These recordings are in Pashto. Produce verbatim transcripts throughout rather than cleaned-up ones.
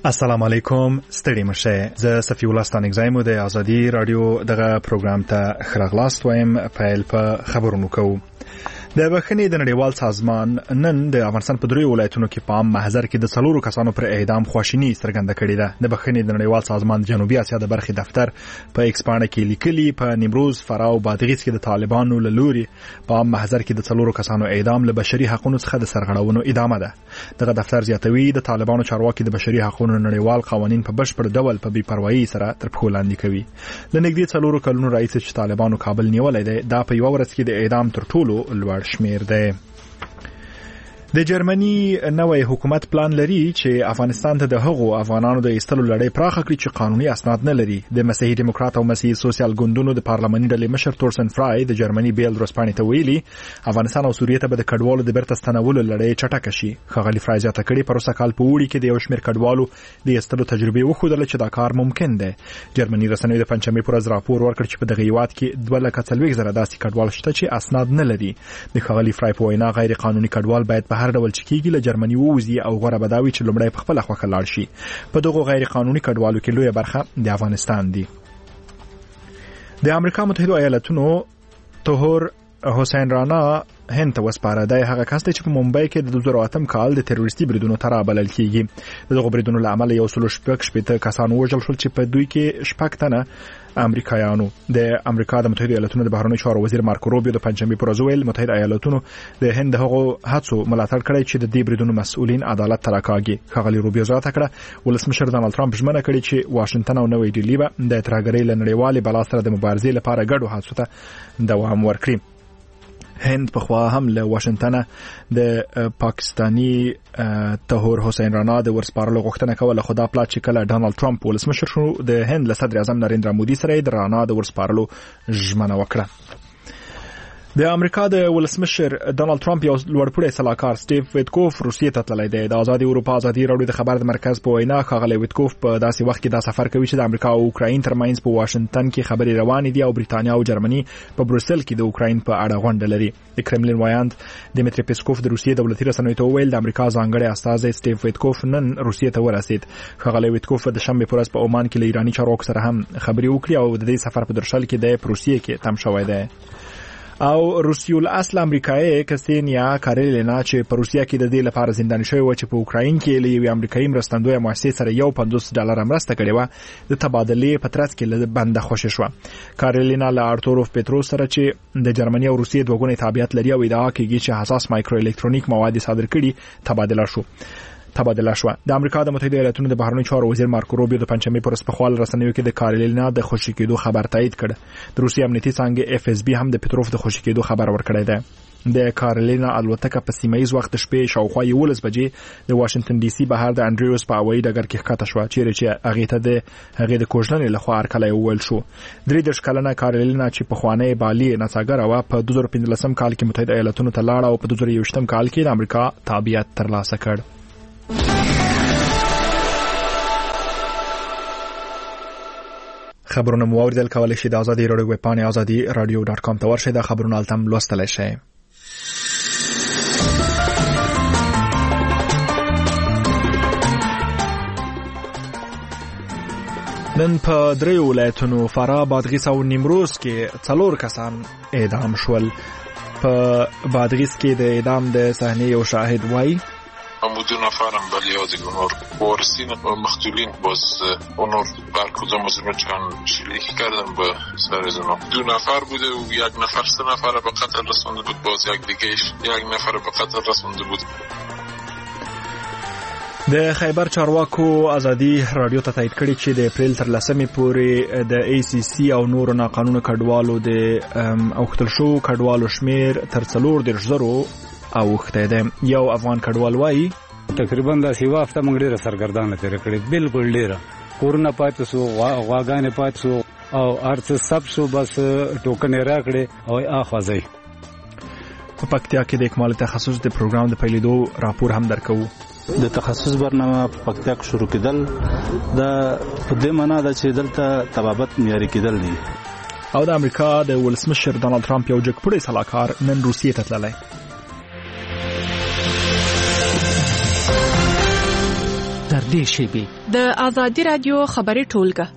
السلام علیکم ستړي مشه زه صفی الله ستانګزایمو د ازادي رادیو دغه پروګرام ته خراغلاست وایم. پیل په خبرونو کوو. د بخښنې د نړیوال سازمان نن د افغانستان په دریو ولایتونو کې په عام محضر کې د څلورو کسانو پر اعدام خواشیني څرګنده کړې ده. د بخښنې د نړیوال سازمان جنوبي اسیا د برخې دفتر په ایکس پاڼه کې لیکلي په نیمروز، فراه او بادغیس کې د طالبانو له لوري په عام محضر کې د څلورو کسانو اعدام له بشري حقوقو څخه د سرغړونو ادامه ده. دغه دفتر زیاتوي د طالبانو چارواکي د بشري حقوقو نړیوال قوانین په بشپړ ډول په بې پروايي سره تر پښو لاندې کوي. ل نږدې څلورو کلونو راځي چې طالبانو کابل نیولای دی، دا په یو ورځ کې د اعدام تر ټولو لوړ شمیر دی. د جرمني نوې حکومت پلان لري چې افغانستان ته د هغو افغانانو د ایستلو لړۍ پراخه کړي چې قانوني اسناد نه لري. د مسیحي دیموکرات او مسیحي سوسیال ګوندونو د پارلماني ډلې مشر تورسن فرای د جرمني بیل ورسپانې ته ویلي افغانستان او سوریه ته به د کډوالو د بیرته ستنولو لړۍ چټکه شي. ښاغلي فرای زیاته کړي پروسه کال په وړي کې د یو شمېر کډوالو د ایستلو تجربه وښودله چې دا کار ممکن دی. جرمني رسنیو د پنځمې پر ورځ راپور ورکړ چې په دغه هیواد کې دوه لکه څلوېښت زره داسې کډوال شته چې اسناد نه لري. د ښاغلي فرای په وینا غیر قانوني کډوال باید په هر ډول چې کېږي جرمني ووزي او غوړه بداوي چې لومړی په خپل خوخه لاړ شي. په دغه غیر قانوني کډوالو کې لویه برخه د افغانستان دي. د امریکا متحده ایالاتونو طاهر حسین رانا هند ته وسپاره. د هغه کس چې په ممبئی کې د دوه زره اتم کال د تروریستي بریدونو تر بلل کیږي. دغه بریدونو له امله یو سل شپږ شپېته کسان وژل شول چې په دوی کې شپږ تنه امریکایانو. د امریکا د متحده ایالاتونو د بهرنیو چارو وزیر مارکو روبیو د پنځمې پر ورځ ویل متحده ایالاتونو د هند هغو هڅو ملاتړ کړی چې د دې بریدونو مسؤلین عدالت ته راکاږي. ښاغلي روبیو زیاته کړه ولسمشر ډانلډ ټرمپ ژمنه کړې چې واشنگټن او نوې ډیلي به د ترهګرۍ له نړیوالې بلا سره د مبارزې لپاره ګډو هڅو ته دوام ورکړي. هند په خوا هم له واشنگټن د پاکستانی طاهر حسین رانا د ورسپارلو غوښتنه کوله، خو دا پلا چې کله ډانلډ ټرمپ ولسمشر شو د هند له صدر اعظم نریندرا مودي سره د رانا د ورسپارلو ژمنه وکړه. د امریکا د ولسمشر ډانلډ ټرمپ یو لوړپوړی سلاکار سټیو ویټکوف روسیې ته تللی دی. د آزادي اروپا ازادي راډیو د خبر د مرکز په وینا ښاغلی ویټکوف په داسې وخت کې دا سفر کوي چې د امریکا او اوکراین ترمنځ په واشنگټن کې خبرې روانې دي او بریتانیا او جرمني په بروسل کې د اوکراین په اړه غونډه لري. د کرملین وایاند دیمتری پیسکوف د روسیې دولتي رسنیو ته وویل د امریکا ځانګړی استازی سټیو ویټکوف نن روسیې ته ورسید. ښاغلی ویټکوف د شنبې پر ورځ په عمان کې له ایراني چارواکو سره هم خبرې وکړې او د دې سفر په درشل کې د روسیې کې تم شوی دی. او روسیو الاصل امریکایي کسینیا کارلینا چې په روسیا کې د دې لپاره زنداني شوی و چې په اوکراین کې له یوې امریکایي مرستندوی مؤسسې سره یو پنځوس ډالر مرسته کړې و د تبادلې په ترڅ کې له بنده خوشی شو. کارلینا له ارتوروف پتروس سره چې د جرمني او روسیې دوه ګونې تابعیت لري او ادعا کوي چې حساس مایکرو الکترونیک مواد صادر کړي تبادله شو. تبادله شو. د امریکا د متحده ایالاتونو د بهرنیو چارو وزیر مارکو روبیو د پنځمې پر ورځ په خپل رسنیو کې د کارلینا د خوشی کېدو خبر تایید کړ. د روسي امنیتي څانګې اف اس بي هم د پتروف د خوشی کېدو خبر ورکړی دی. د کارلینا الوتکه په سیمایي وخت د شپې شاوخوا یولس بجې د واشنگټن ډي سي بهر د انډریوس په هوایي ډګر کې ښکته شو چیرې چې هغه ته د هغه د کوژنې له خوا ارکلای وول شو. درې دېرش کلنه کارلینا چې په خوانی بالي نڅاګره و په دوه زره پنځلسم کال کې متحده ایالاتونو ته لاړه او په دوه زره یوویشتم کال کې د امریکا تابعیت ترلاسه کړ. خبرونه مو اوریدل کولای شئ د ازادي راډیو ویب پاڼې ازادي راډیو ډاټ کام ته ورشئ. د خبرونو التم لوستلای شئ. نن په دریو ولایتونو فراه، بادغیس او نیمروز کې څلور کسان اعدام شول. په بادغیس کې د اعدام د صحنه یو شاهد وایي دو نفرم ولی از اونور وارثین مقتولین باز اونور بر کدام از چند شلیک کردن به سر از اونا. دو نفر بوده و یک نفر سه نفر به قتل رسونده بود، باز یک دیگهش یک نفر به قتل رسونده بود. د خیبر چارواکو ازادي راډیو ته تایید کړی چې د اپریل تر لسمې پورې د ای سی سی او نورو ناقانونه کډوالو د اوختل شو کډوالو شمیر تر څلور دېرش زرو اوخته ده. یو افغان کډوال وایي تقریبا د سیوا هفته موږ ډیره سرګردانه تیر کړې، بالکل ډیره کورونه پاتې سو، غواګانې پاتې سو او ارڅ سب شو، بس ټوکن راکړي او اخوځي. په پکتیا کې د اکمال تخصص د پروګرام د پیلېدو راپور هم درکو. د تخصص برنامه په پکتیا کې شروع کېدل د په دې معنا ده چې دلته طبابت معیاري کېدل دي. او د امریکا د ولسمشر ډانلډ ټرمپ یو جګپوړی سلاکار نن روسیې ته تللی. در نږدې شیبې. د ازادي رادیو خبري ټولګه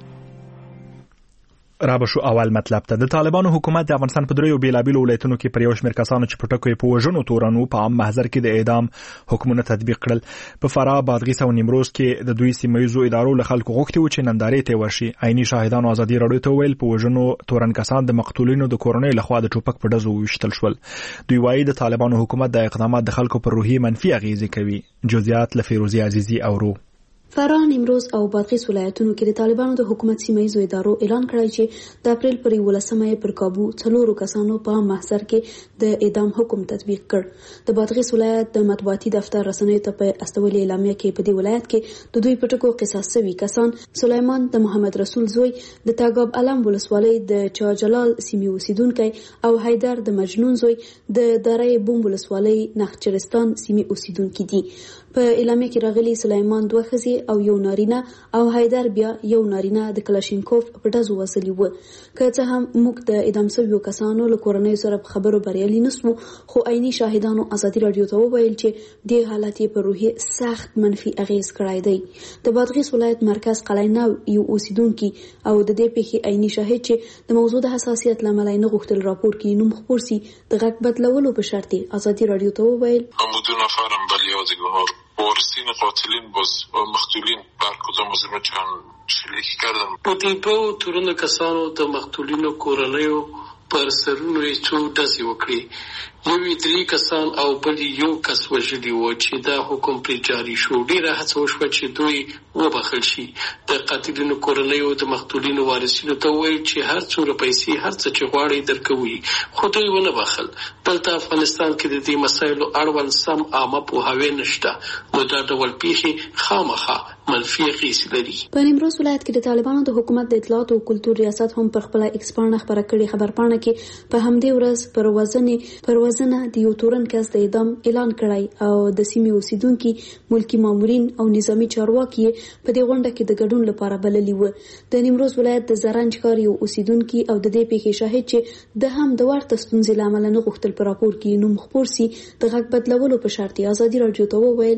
را بشو اول مطلب ته. د طالبانو حکومت د افغانستان په دریو بیلابیلو ولایتونو کې پر یو شمېر کسانو چې په ټکو یې په وژنو تورنو په عام محضر کې د اعدام حکمونه تطبیق کړل. په فراه، بادغیس او نیمروز کې د دوی سیمه‌ییزو ادارو له خلکو غوښتي و چې نندارې ته ورشي. عیني شاهدانو ازادي راډیو ته ویل په وژنو تورن کسان د مقتولینو د کورنۍ لخوا د ټوپک په ډزو وشتل شول. دوی وایي د طالبانو حکومت د اقدامات د خلکو پر روحي منفي اغیزې کوي. جزئیات له فیروزی عزیزی اورو. فراه، نیمروز او بادغیس ولایتونو کې د طالبانو د حکومت سیمه‌ییزو ادارو اعلان کړی چې د اپریل پر یولسمه پر کابو څلورو کسانو په محضر کې د اعدام حکم تطبیق کړ. د بادغیس ولایت د مطبوعاتي دفتر رسنیو ته په استولې اعلامیه کې په دې ولایت کې د دوی په ټکو قصاص شوي کسان سلیمان د محمد رسول زوی، د تاګاب علم ولسوالۍ د چا جلال سیمې اوسیدونکی او حیدر د مجنون زوی د دره بوم ولسوالۍ نخچرستان سیمې اوسیدونکي دي. په اعلامیه کې راغلي سلیمان دوه ښځې او یو نارینه او حیدر بیا یو نارینه د کلاشینکوف په ډزو وسلې و. که څه هم موږ د اعدام شویو کسانو له کورنۍ سره په خبرو بریالي نسو، خو عیني شاهدانو ازادي راډیو ته وویل چې دې حالت یې په روحي سخت منفي اغیز کړی دی. د بادغیس ولایت مرکز قلعه‌نو یو اوسیدونکي او د دې پیښې عیني شاهد چې د موضوع د حساسیت له امله نه غوښتل راپور کې نوم خپور سي، د غږ بدلولو په شرط ازادي راډیو ته وویل بدون فرم بلیاد گناه وارثین قاتلین باز مقتولین بر کدام از ما چند شلیک کردن. په دې دوه تورنو کسانو د مقتولینو کورنیو پر سرونو یې څو ډزې وکړې. یوې درې کسان او بل یو کس وژلي و چې دا حکم پرې جاري شو. ډېره هڅه وشوه چې دوی وبخښل شي. د قاتلینو کورنیو د مقتولینو وارثینو ته وویل چې هر څومره پیسې هر څه چې غواړئ درکوي، خو دوی ونه بخښل. دلته افغانستان کې د دې مسایلو اړوند سم عامه پوهاوی نشته، نو دا ډول پیښې خامخا منفي اغیزې لري. په نیمروز ولایت کې د طالبانو د حکومت د اطلاعات او کلتور ریاست هم پر خپل ایکس پاڼه خبره کړې. خبرپاڼه کې په همدې ورځ پر وزنې پر وزنه د یو تورن کس د اعدام اعلان کړی او د سیمې اوسیدونکي ملکی مامورین او نظامی چارواکي په دې غونډه کې د ګډون لپاره بللي و. د نیمروز ولایت د زرنج ښار یو اوسیدونکي او د دې پیښې شاهد چې د هم د ورته ستونزې له امله نه غوښتل په راپور کې نوم خپور سي، د غږ بدلولو په شرط ازادي راډیو ته وویل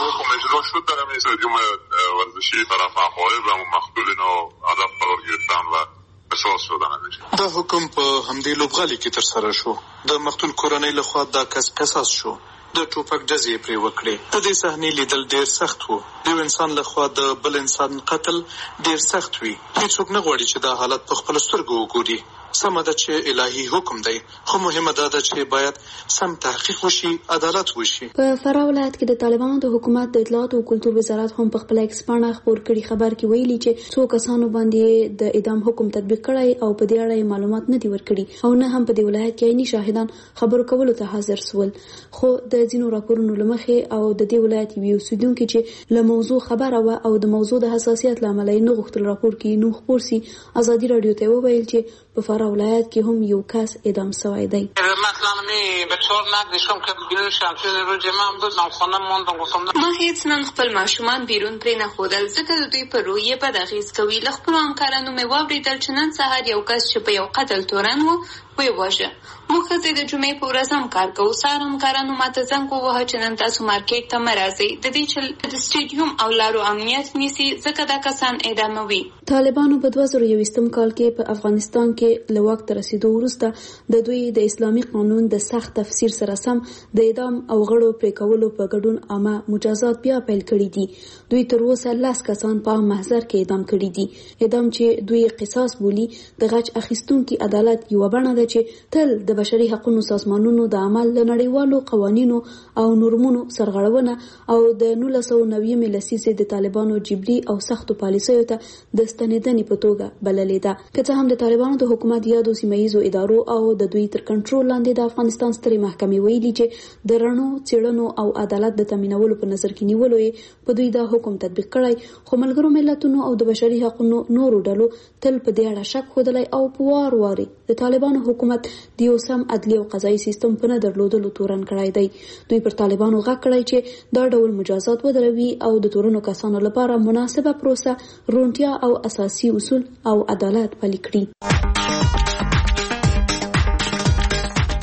ورزشی طرف حقایق و مقتولین و هدف قرار گرفتن و قصاص شدن. دا حکم په همدې لوبغالي کې تر سره شو. د مقتول کورنۍ لخوا دا کس قصاص شو. د ټوپک ډزې پرې وکړې. د دې صحنې لیدل ډېر سخت و. د یو انسان لخوا د بل انسان قتل ډېر سخت وي. هیڅوک نه غواړي چې دا حالت په خپل سترګو وګوري. سمه ده چې الهي حکم دی، خو مهمه ده چې باید سم تحقیق وشي، عدالت وشي. په فراه ولایت کې د طالبانو د حکومت د اطلاعات او کلتور وزارت هم په خپل ایکس پاڼه خبر کړي خبر کې ویلي چې څو کسانو باندې د اعدام حکم تطبیق کړی او په دې اړه معلومات نه دی ورکړي او نه هم په دې ولایت کې عیني شاهدان خبرو کولو ته حاضر سول. خو د ځینو راپورونو لمخې او د دې ولایت یو اوسیدونکي چې له موضوع خبره و او د موضوع د حساسیت له امله نه غوښتل راپور کې نوم خپور سي، ازادي راډیو ته وویل چې په فراه ولایت کې هم یو کس اعدام شوی دی. مثلا می به چهار نگذشتم که بیرون شمشیر رو جمعم بودم خانه ماندم گفتم ما هیڅ نن خپل ماشومان بیرون پرې نه ښودل ځکه د دوی پر رویې بد اغېز کوي. له خپلو همکارانو مې واورېدل چې نن سهار یو کس چې په یو قتل تورن و ویواژه. موږ ښځې د جمعې په ورځ هم کار کوو. سهار همکارانو ماته زنګ ووهه چې نن تاسو مارکیټ ته مه راځئ، د دې چې د سټیډیوم او لارو امنیت نیسي ځکه دا کسان اعداموي. طالبانو په دوه زره یوویشتم کال کې په افغانستان کې له واک ته رسېدو وروسته د دوی د اسلامي قانون د سخت تفسیر سره سم د اعدام او غړو پرې کولو په ګډون عامه مجازات بیا پیل کړي دي. دوی تر اوسه لس کسان په محضر کې اعدام کړي دي. اعدام چې دوی قصاص بولي د غچ اخیستونکي عدالت یوه بڼه ده چې تل د بشري حقوقو سازمانونو د عمل له نړیوالو قوانینو او نورمونو سرغړونه او د نولس سوه نوي لسیزې د طالبانو جبري او سختو پالیسیو ته د ستنېدنې په توګه بللې ده. که څه هم د طالبانو د حکومت یادو سیمه‌ییزو ادارو او د دوی تر کنټرول لاندې د افغانستان سترې محکمې ویلي چې د رڼو څېړنو او عدالت د تامینولو په نظر کې نیولو یې په دوی دا حکم تطبیق کړی، خو ملګرو ملتونو او د بشري حقوقو نورو ډلو تل په دې اړه شک ښودلی او په وار واري د طالبانو حکومت د یو سم عدلي او قضایي سیستم په نه درلودلو تورن کړی دی. دوی پر طالبانو غږ کړی چې دا ډول مجازات ودروي او د تورنو کسانو لپاره مناسبه پروسه، روڼتیا او اساسي اصول او عدالت پلي کړي.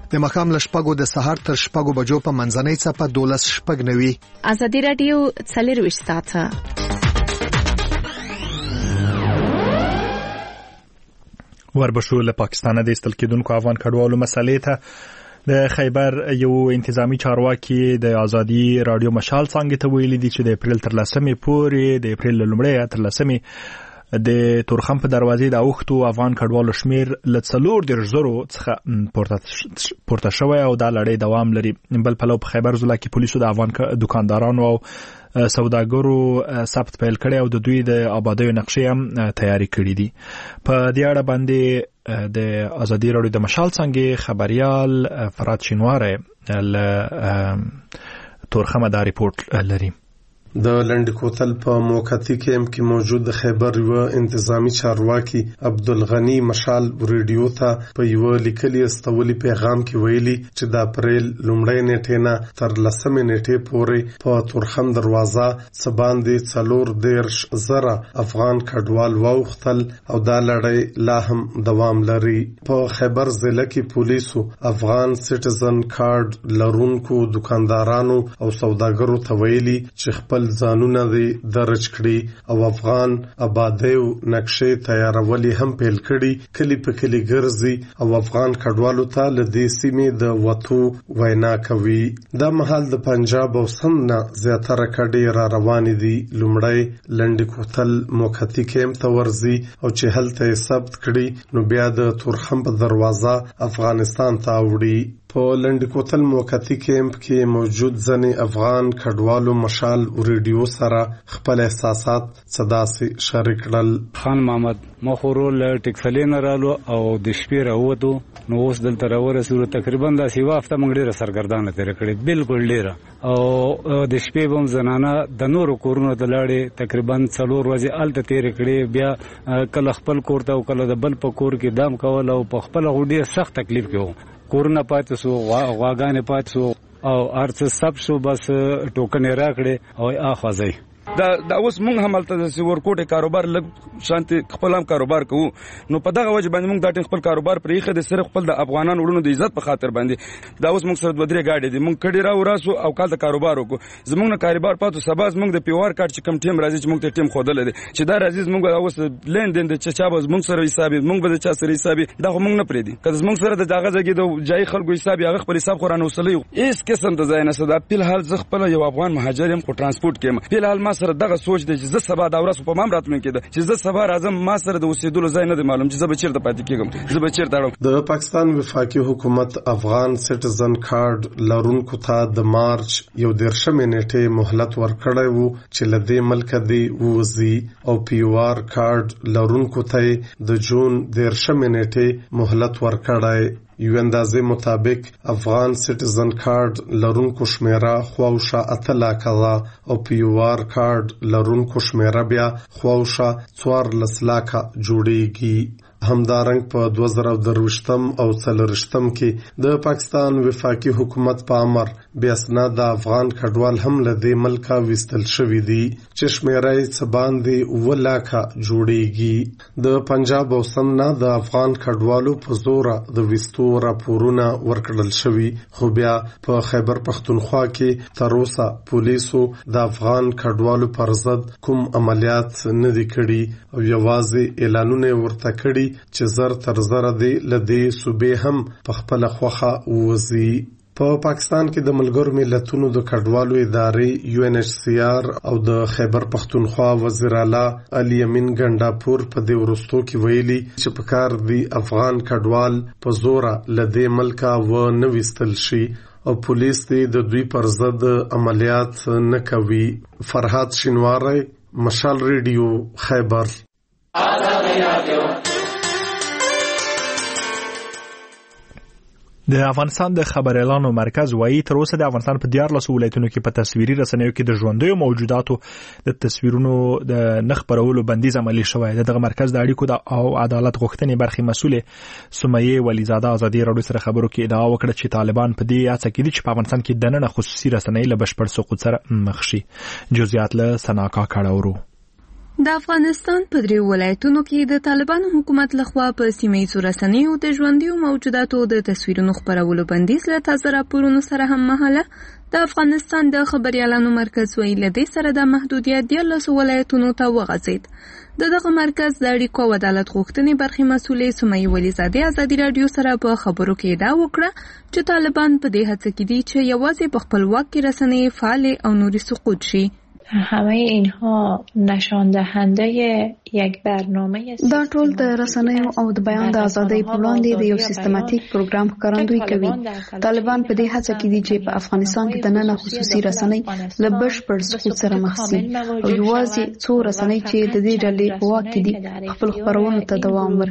د مخام لشپګو د سهار تر شپګو بجو په منځنۍ څپه دولس شپږ نوي. ازادي رادیو څلرویشت ساعته وربشو له پاکستانه د استل کېدونکو افغان کډوالو مسلې ته د خیبر یو انتظامی چارواکي د ازادي رادیو مشال څنګه ته ویلي دي چې د اپریل تر لسمې پورې د اپریل لومړۍ تر لسمې د تورخم په دروازې د اوختو افغان کډوالو شمیر ل څلور د زرو څخه پورته پورته شوی او د لړۍ دوام لري. بل پلو په خیبر ضلع کې پولیسو د افغان دکاندارانو او سوداګرو ثبت پیل کړي او د دوی د آبادیو نقشې هم تیاری کړي دي. په دې اړه باندې د ازادي رادیو د مشال څنګه خبريال فرات شینواره ل تورخم دا ریپورت لري. د لنډ کوتل په موقتی کیمپ کې موجود خیبر یو انتظامی چارواکي عبدالغنی مشال ریډیو ته په یو لیکلي استولي پیغام کې ویلي چې د اپریل لومړۍ نیټې نه تر لسمې نیټې پورې په تورخم دروازه سباندې څلور دیرش زره افغان کډوال واوختل او دا لړۍ لا هم دوام لري. په خیبر ضلع کې پولیسو افغان سټیزن کارت لرونکو دکاندارانو او سوداګرو ته ویلي چې خپل ځانونه دي درج کړي او افغان آبادیو نقشې تیارولې هم پیل کړي. کلی په کلی ګرځي او افغان کډوالو ته له دې سیمې د وټو وینا کوي. دا مهال د پنجاب او سند نه زیاتره کډې را روانې دي. لومړی لنډ کوتل موقتی کیمپ ته ورځي او چې هلته یې ثبت کړي نو بیا د تورخم په دروازه افغانستان ته وړي. په لنډ کوتل موقتی کیمپ کې موجود ځنې افغان کډوالو مشال ریډیو سره خپل احساسات صداسي شریک کړل. خان محمد مخورو له ټکسلین رالو او د شپې راووتو نو اوس دلته راورسېدو تقریبا د سیوا هفته موږ ډېره سرګردانه تېره کړې بالکل ډېره او د شپې به هم زنانه د نورو کورونو ته لاړې تقریبا څلور ورځې هلته تېرې کړې. بیا کله خپل کور ته او کله د بل په کور کې دام کول او په خپله خو ډېر سخت تکلیف کې و. کورونه پاتې سو غواګانې پاتې سو او هر څه سب شو بس ټوکنې راکړې او اخوځئ. دا دا اوس مونږ هم هلته د ورکوټې کاروبار لږ شانتي خپل هم کاروبار کوو نو په دغه وجه باندې مونږ دا ټیم خپل کاروبار پرې ایښی دی صرف خپل د افغانانو وروڼو د عزت په خاطر باندې. دا اوس مونږ سره دوه درې ګاډې دي مونږ کډې راو راسو او کال د کاروبار وکړو. زمونږ نه کاروبار پاتو سبا زمونږ د پیوار کارت چې کوم ټیم راځي چې مونږ ته ټیم ښودلی دی چې دا راځي زمونږ اوس لین دین د چا به زمونږ سره حساب وي مونږ به د چا سره حساب وي دا خو مونږ نه پرېږدي. که زمونږ سره د هغه ځای کې د جایي خلکو حساب وي هغه خپل حساب خو رانه وصلی هېڅ قسم د ځای نشته. دا فلحال زه خپله یو افغان مهاجر یم خو ټرانسپورټ کې یم. فلحال ما سره دغه سوچ دی چې زه سبا دا ورځ په مام راتلونکې ده چې زه سبا راځم ما سره د اوسېدلو ځای نه دی معلوم چې زه به چېرته پاتې کېږم زه به چېرته اړم. د پاکستان وفاقي حکومت افغان سټیزن کارت لرونکو ته د مارچ یو دېرشمې نیټې مهلت ورکړی و چې له دې ملکه دې ووځي او پی یو آر کارت لرونکو ته د جون دېرشمې نیټې مهلت ورکړی. یو اندازې مطابق افغان سټیزن کارت لرونکو شمیره خواوشا اته لاکه ده او پی یو آر کارت لرونکو شمیره بیا خواوشا څوارلس لاکه جوړیږي. همدارنګ په دوه زره درویشتم او څلوېښتم کې د پاکستان وفاقي حکومت په امر بیا اسناد د افغان کډوال هم له دې ملکه ویستل شوي دي چې شمیره یې څه باندې اووه لاکه جوړیږي. د پنجاب او سند نه د افغان کډوالو په زوره د ویستو راپورونه ورکړل شوي خو بیا په خیبر پښتونخوا کې تر اوسه پولیسو د افغان کډوالو پر ضد کوم عملیات نه دي کړي او یوازې اعلانونه ورته کړي چې زر تر زره دی لدې صوبې هم په خپل خوخه ووځي. په پاکستان کې د ملګرو ملتونو د کډوالو ادارې یو ان ایچ سی آر او د خیبر پښتونخوا وزیر اعلی علي امین ګنډاپور په دې وروستو کې ویلي چې په کار دی افغان کډوال په زوره لدې ملکه و نه ویستل شي او پولیس دې د دوی پر ضد عملیات نه کوي. فرهاد شینواری مشال ریډیو خیبر. د افغانستان د خبريالانو مرکز وایي تر اوسه د افغانستان په دیارلسو ولایتونو کې په تصویري رسنیو کې د ژوندیو موجوداتو د تصویرونو د نه خپرولو بندیز عملي شوی. دغه مرکز د اړیکو او عدالت غوښتنې برخې مسؤلې سمیه ولیزاده ازادي راډیو سره خبرو کې ادعا وکړه چې طالبان په دې هڅه کې دي چې په افغانستان کې دننه خصوصي رسنۍ له بشپړ سقوط سره مخ شي. جزئیات له سناکا کاړورو. د افغانستان په دریو ولایتونو کې د طالبانو حکومت لخوا په سیمه ییزو رسنیو د ژوندیو موجوداتو د تصویرونو خپرولو بندیز له تازه راپورونو سره هم مهاله د افغانستان د خبريالانو مرکز ویلي له دې سره د محدودیت دیارلسو ولایتونو ته وغځېد. د دغه مرکز د اړیکو او عدالت غوښتنې برخې مسؤلې سمیه ولیزادې ازادي رادیو سره په خبرو کې ادعا وکړه چې طالبان په دې هڅه کې دي چې یوازې په خپل واک کې رسنۍ فعال او نوري سقوط شي. همه اینها نشان دهنده یک برنامه دا ټول د رسنیو او د بیان د ازادۍ په وړاندې د یو سیستماتیک پروګرام ښکارندویي کوي. طالبان په دې هڅه کې دي چې په افغانستان کې د نن خصوصي رسنۍ له بشپړ سقوط سره مخ شي او یوازې څو رسنۍ چې د دې ډلې په واک کې دي خپل خپرونو ته دوام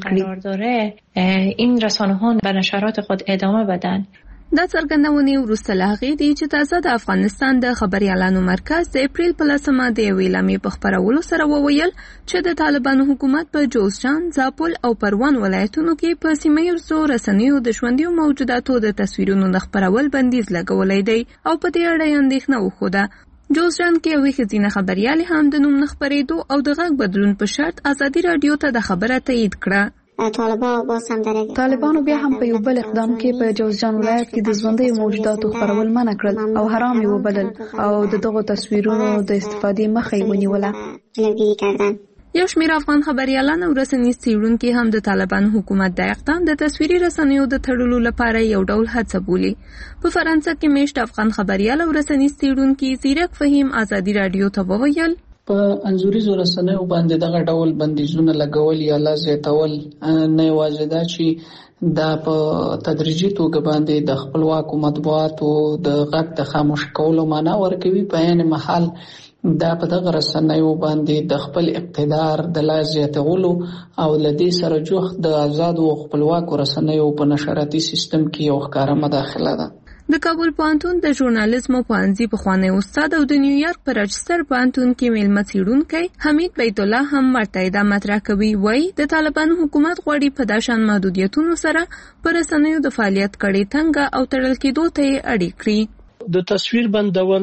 ورکړي. این رسانه‌ها به نشرات خود ادامه بدن. دا څرګندونې وروسته له هغې دي چې تازه د افغانستان د خبريالانو مرکز د اپریل په لسمه د یوې اعلامیې په خپرولو سره وویل چې د طالبانو حکومت په جوزجان، زابل او پروان ولایتونو کې په سیمه ییزو رسنیو د ژوندیو موجوداتو د تصویرونو د خپرول بندیز لګولی دی او په دې اړه یې اندېښنه وښوده. جوزجان کې یوې ښځینه خبریالې هم د نوم نه خپرېدو او د غږ بدلون په شرط ازادي رادیو ته د خبره تایید کړه. طالبانو بیا هم په یو بل اقدام کې په جوزجان ولایت کې د ژوندیو موجوداتو خپرول منع کړل او حرام یې وبلل او د دغو تصویرونو د استفادې مخه یې ونیوله. یو شمېر افغان خبریالان او رسنیز څېړونکي هم د طالبانو حکومت د اقدام د تصویري رسنیو د تړلو لپاره یو ډول هڅه بولي. په فرانسه کې میشت افغان خبریال او رسنیز څېړونکي زیرک فهیم ازادي رادیو ته وویل په انځوریزو رسنیو باندې دغه ډول بندیزونه لګول یا لا زیاتول نه یوازې دا چې دا په تدریجي توګه باندې د خپلواکو مطبوعاتو د غږ د خاموش کولو معنا ورکوي، په عین محل دا په دغه رسنیو باندې د خپل اقتدار د لا زیاتولو او لدې سره جوخت د آزاد او خپلواکو رسنیو په نشراتي سیستم کې یو ښکاره مداخله ده. د کابل پوهنتون د ژورنالیزم پوهنځي پخوانی استاد او د نیویارک په راچستر پوهنتون کې میلمه څېړونکی حمید بیت الله هم ورته ادعا مطرح کوي. وایي د طالبانو حکومت غواړي په دا شان محدودیتونو سره په رسنیو د فعالیت کړې تنګه او تړل کېدو ته یې اړې کړي. د تصویر بندول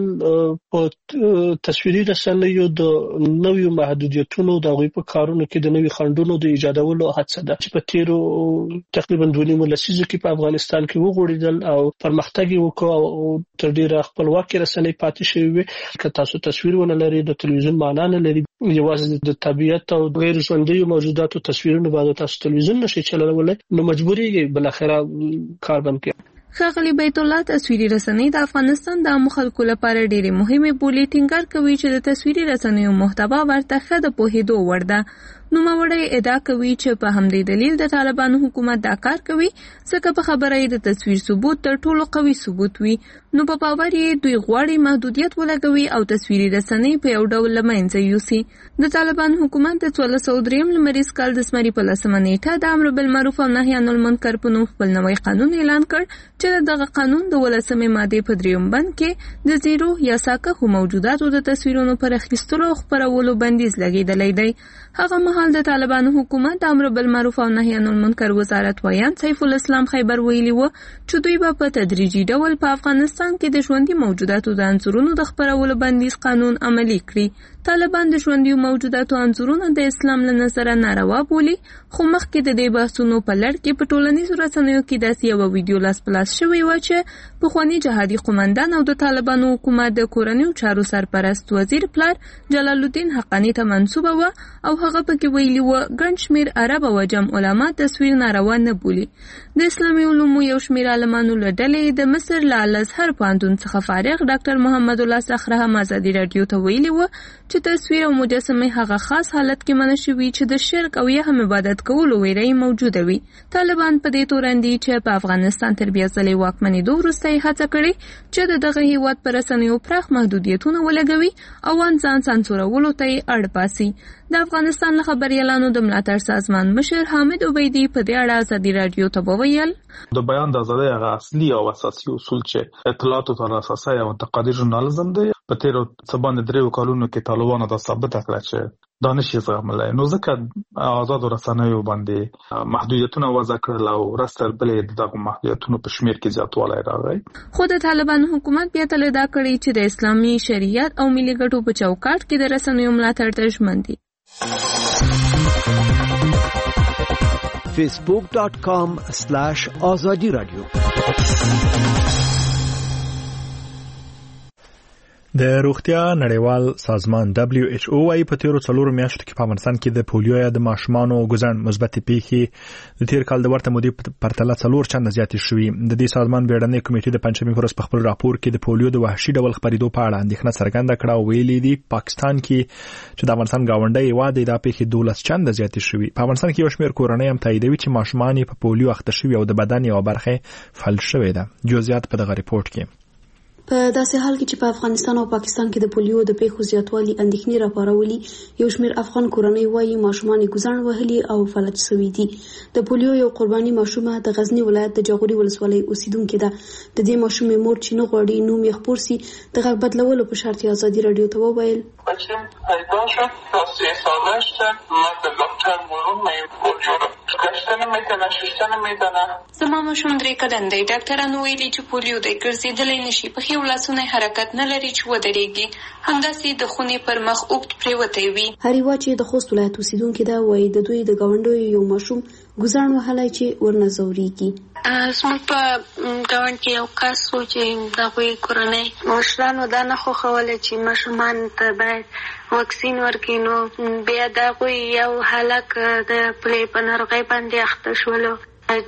په تصویري رسنیو د نویو محدودیتونو د هغوی په کارونو کې د نوي خنډونو د ایجادولو هڅه ده چې په تیرو تقریبا دوه نیمو لسیزو کې په افغانستان کې وغوړېدل او پرمختګ یې وکړ او تر ډېره خپلواکې رسنۍ پاتې شوې وې. که تاسو تصویر ونه لرئ د تلویزیون معنا نه لري، یوازې د طبیعت او غیر ژوندیو موجوداتو تصویرونه باندې تاسو تلویزیون نشئ چلولی، نو مجبورېږئ بالاخره کار بند کړئ. ښاغلي بیت الله تصویري رسنۍ د افغانستان د عامو خلکو لپاره ډېرې مهمې بولي. ټینګار کوي چې د تصویري رسنیو محتوا ورته ښه د پوهېدو وړ ده. نوموړی ادعا کوي چې په همدې دلیل د طالبانو حکومت دا کار کوي ځکه په خبره یې د تصویر ثبوت تر ټولو قوي ثبوت وي، نو په باور یې دوی غواړي محدودیت ولګوي او تصویري رسنۍ په یو ډول له منځه یوسي. د طالبانو حکومت د څوارلس سوه درېیم لمریز کال د زمري په لسمه نیټه د امر بالمعروف او نهي عن المنکر په نوم خپل نوی قانون اعلان کړ چې دغه قانون د ولسمې مادې په درېیم بند کې د زیرو یا ساکخو موجوداتو د تصویرونو پر اخیستلو او خپرولو بندیز لګېدلی دی. هغه مهال د طالبانو حکومت د امر بالمعروف او نهي عن المنکر وزارت ویان سیف الاسلام خیبر ویلي و چې دوی به په تدریجي ډول په افغانستان کې د ژوندي موجوداتو د انځورونو د خپرولو بندیز قانون عملي کړي. طالبان د ژوندي موجوداتو انځورونه د اسلام له نظره ناروا بولي، خو مخکې د دې بحثونو په لړ کې په ټولنیزو رسنیو کې داسې یوه ویډیو لاس په لاس شوې وه چې پخواني جهادي قومندان او د طالبانو حکومت د کورنیو چارو سرپرست وزیر پلار جلال الدین حقانی ته منسوبه وه او هغه پکې ویلي و ګڼ شمېر عرب او عجم علما تصویر ناروا نه بولي. د اسلامي علومو یو شمېر عالمانو له ډلې د مصر له الازهر پوهنتون څخه فارغ ډاکټر محمد الله صخره هم ازادي رادیو ته ویلي و چې تصویر او مجسمې هغه خاص حالت کې منع شوي چې د شرک او یا هم عبادت کولو ویره موجوده وي. طالبان په دې تورن دي چې په افغانستان تر بیا ځلې واکمنېدو وروسته یې هڅه کړې چې د دغه هېواد په رسنیو پراخ محدودیتونه ولګوي او ځان سانسورولو ته یې اړ باسي. د افغانستان له خبریالانو د ملاتړ سازمان مشر حامد عبیدي په دې اړه ازادي رادیو ته وویل د بیان د ازادۍ هغه اصلي او اساسي اصول چې اطلاعاتو ته اساسي او انتقادي ژورنالیزم دی په تیرو څه باندې دریو کلونو کې طالبانو دا ثابته کړه چې دا نشي زغملی، نو ځکه آزادو رسنیو باندې محدودیتونه وضع کړل او وروسته بلې دغه محدودیتونو په شمېر کې زیاتوالی راغی. خو د طالبانو حکومت بیا تل دا کړی چې د اسلامي شریعت او ملي ګټو په چوکاټ کې د رسنیو ملاتړ ته ژمن دي. facebook dot com slash azadi radio. د روغتیا نړیوال سازمان دبليو ایچ او وايي په تیرو څلورو میاشتو کې په افغانستان کې د پولیو یا د ماشومانو ګزن مثبت پیښې د تیر کال د ورته مودې په پرتله څلور چنده زیاتې شوې. د دې سازمان بیړنۍ کمیټې د پنځمې ورځ په خپل راپور کې د پولیو د وحشي ډول خپرېدو په اړه اندېښنه څرګنده کړه او ویلي دي پاکستان کې چې د افغانستان گاونډي هیواد د پیښې دولس چنده زیاتې شوې. په افغانستان کې یو شمېر کورنۍ هم تاییدوي چې ماشومان په پولیو اخته شوي او د بدن یو برخه فلج شوې ده. جزئیات په دغه ریپورت کې. په داسې حال کې چې په افغانستان او پاکستان کې د پولیو د پیښو زیاتوالي اندېښنې راپارولي، یو شمېر افغان کورنۍ وايي ماشومان ګزاڼ وهلي او فلج شوي دي. د پولیو یو قرباني ماشومه د غزنی ولایت د جغوري ولسوالۍ اوسیدونکې ده. د دې ماشومې مور چې نه غواړي نوم یې خپور سي د غږ بدلولو په شرط ازادي رادیو ته وویل بچم پیدا شد تا سه ساله شد من به دکتر مرور مې پولیو را گشتن میتونه ششتن میتونه زما ماشوم درې کلن دی. ډاکټرانو ویلي چې پولیو دی ګرځېدلی نشي، په ښي لاسونه حرکت نه لري چې ودرېږي، همداسې د خونې پر مخ اوږد پرېوتی وي. هریوا چې د خوست ولایت اوسیدونکې ده وایي د دوی د ګاونډیو یو ماشوم ګزاڼ وهلی چې ورنه ځورېږي. زموږ په ګاونډ کې یو کس و چې د هغوی کورنۍ مشرانو دا نه خوښوله چې ماشومانو ته باید واکسین ورکړي، نو بیا د هغوی یو هلک د پولیو په ناروغۍ باندې اخته شولو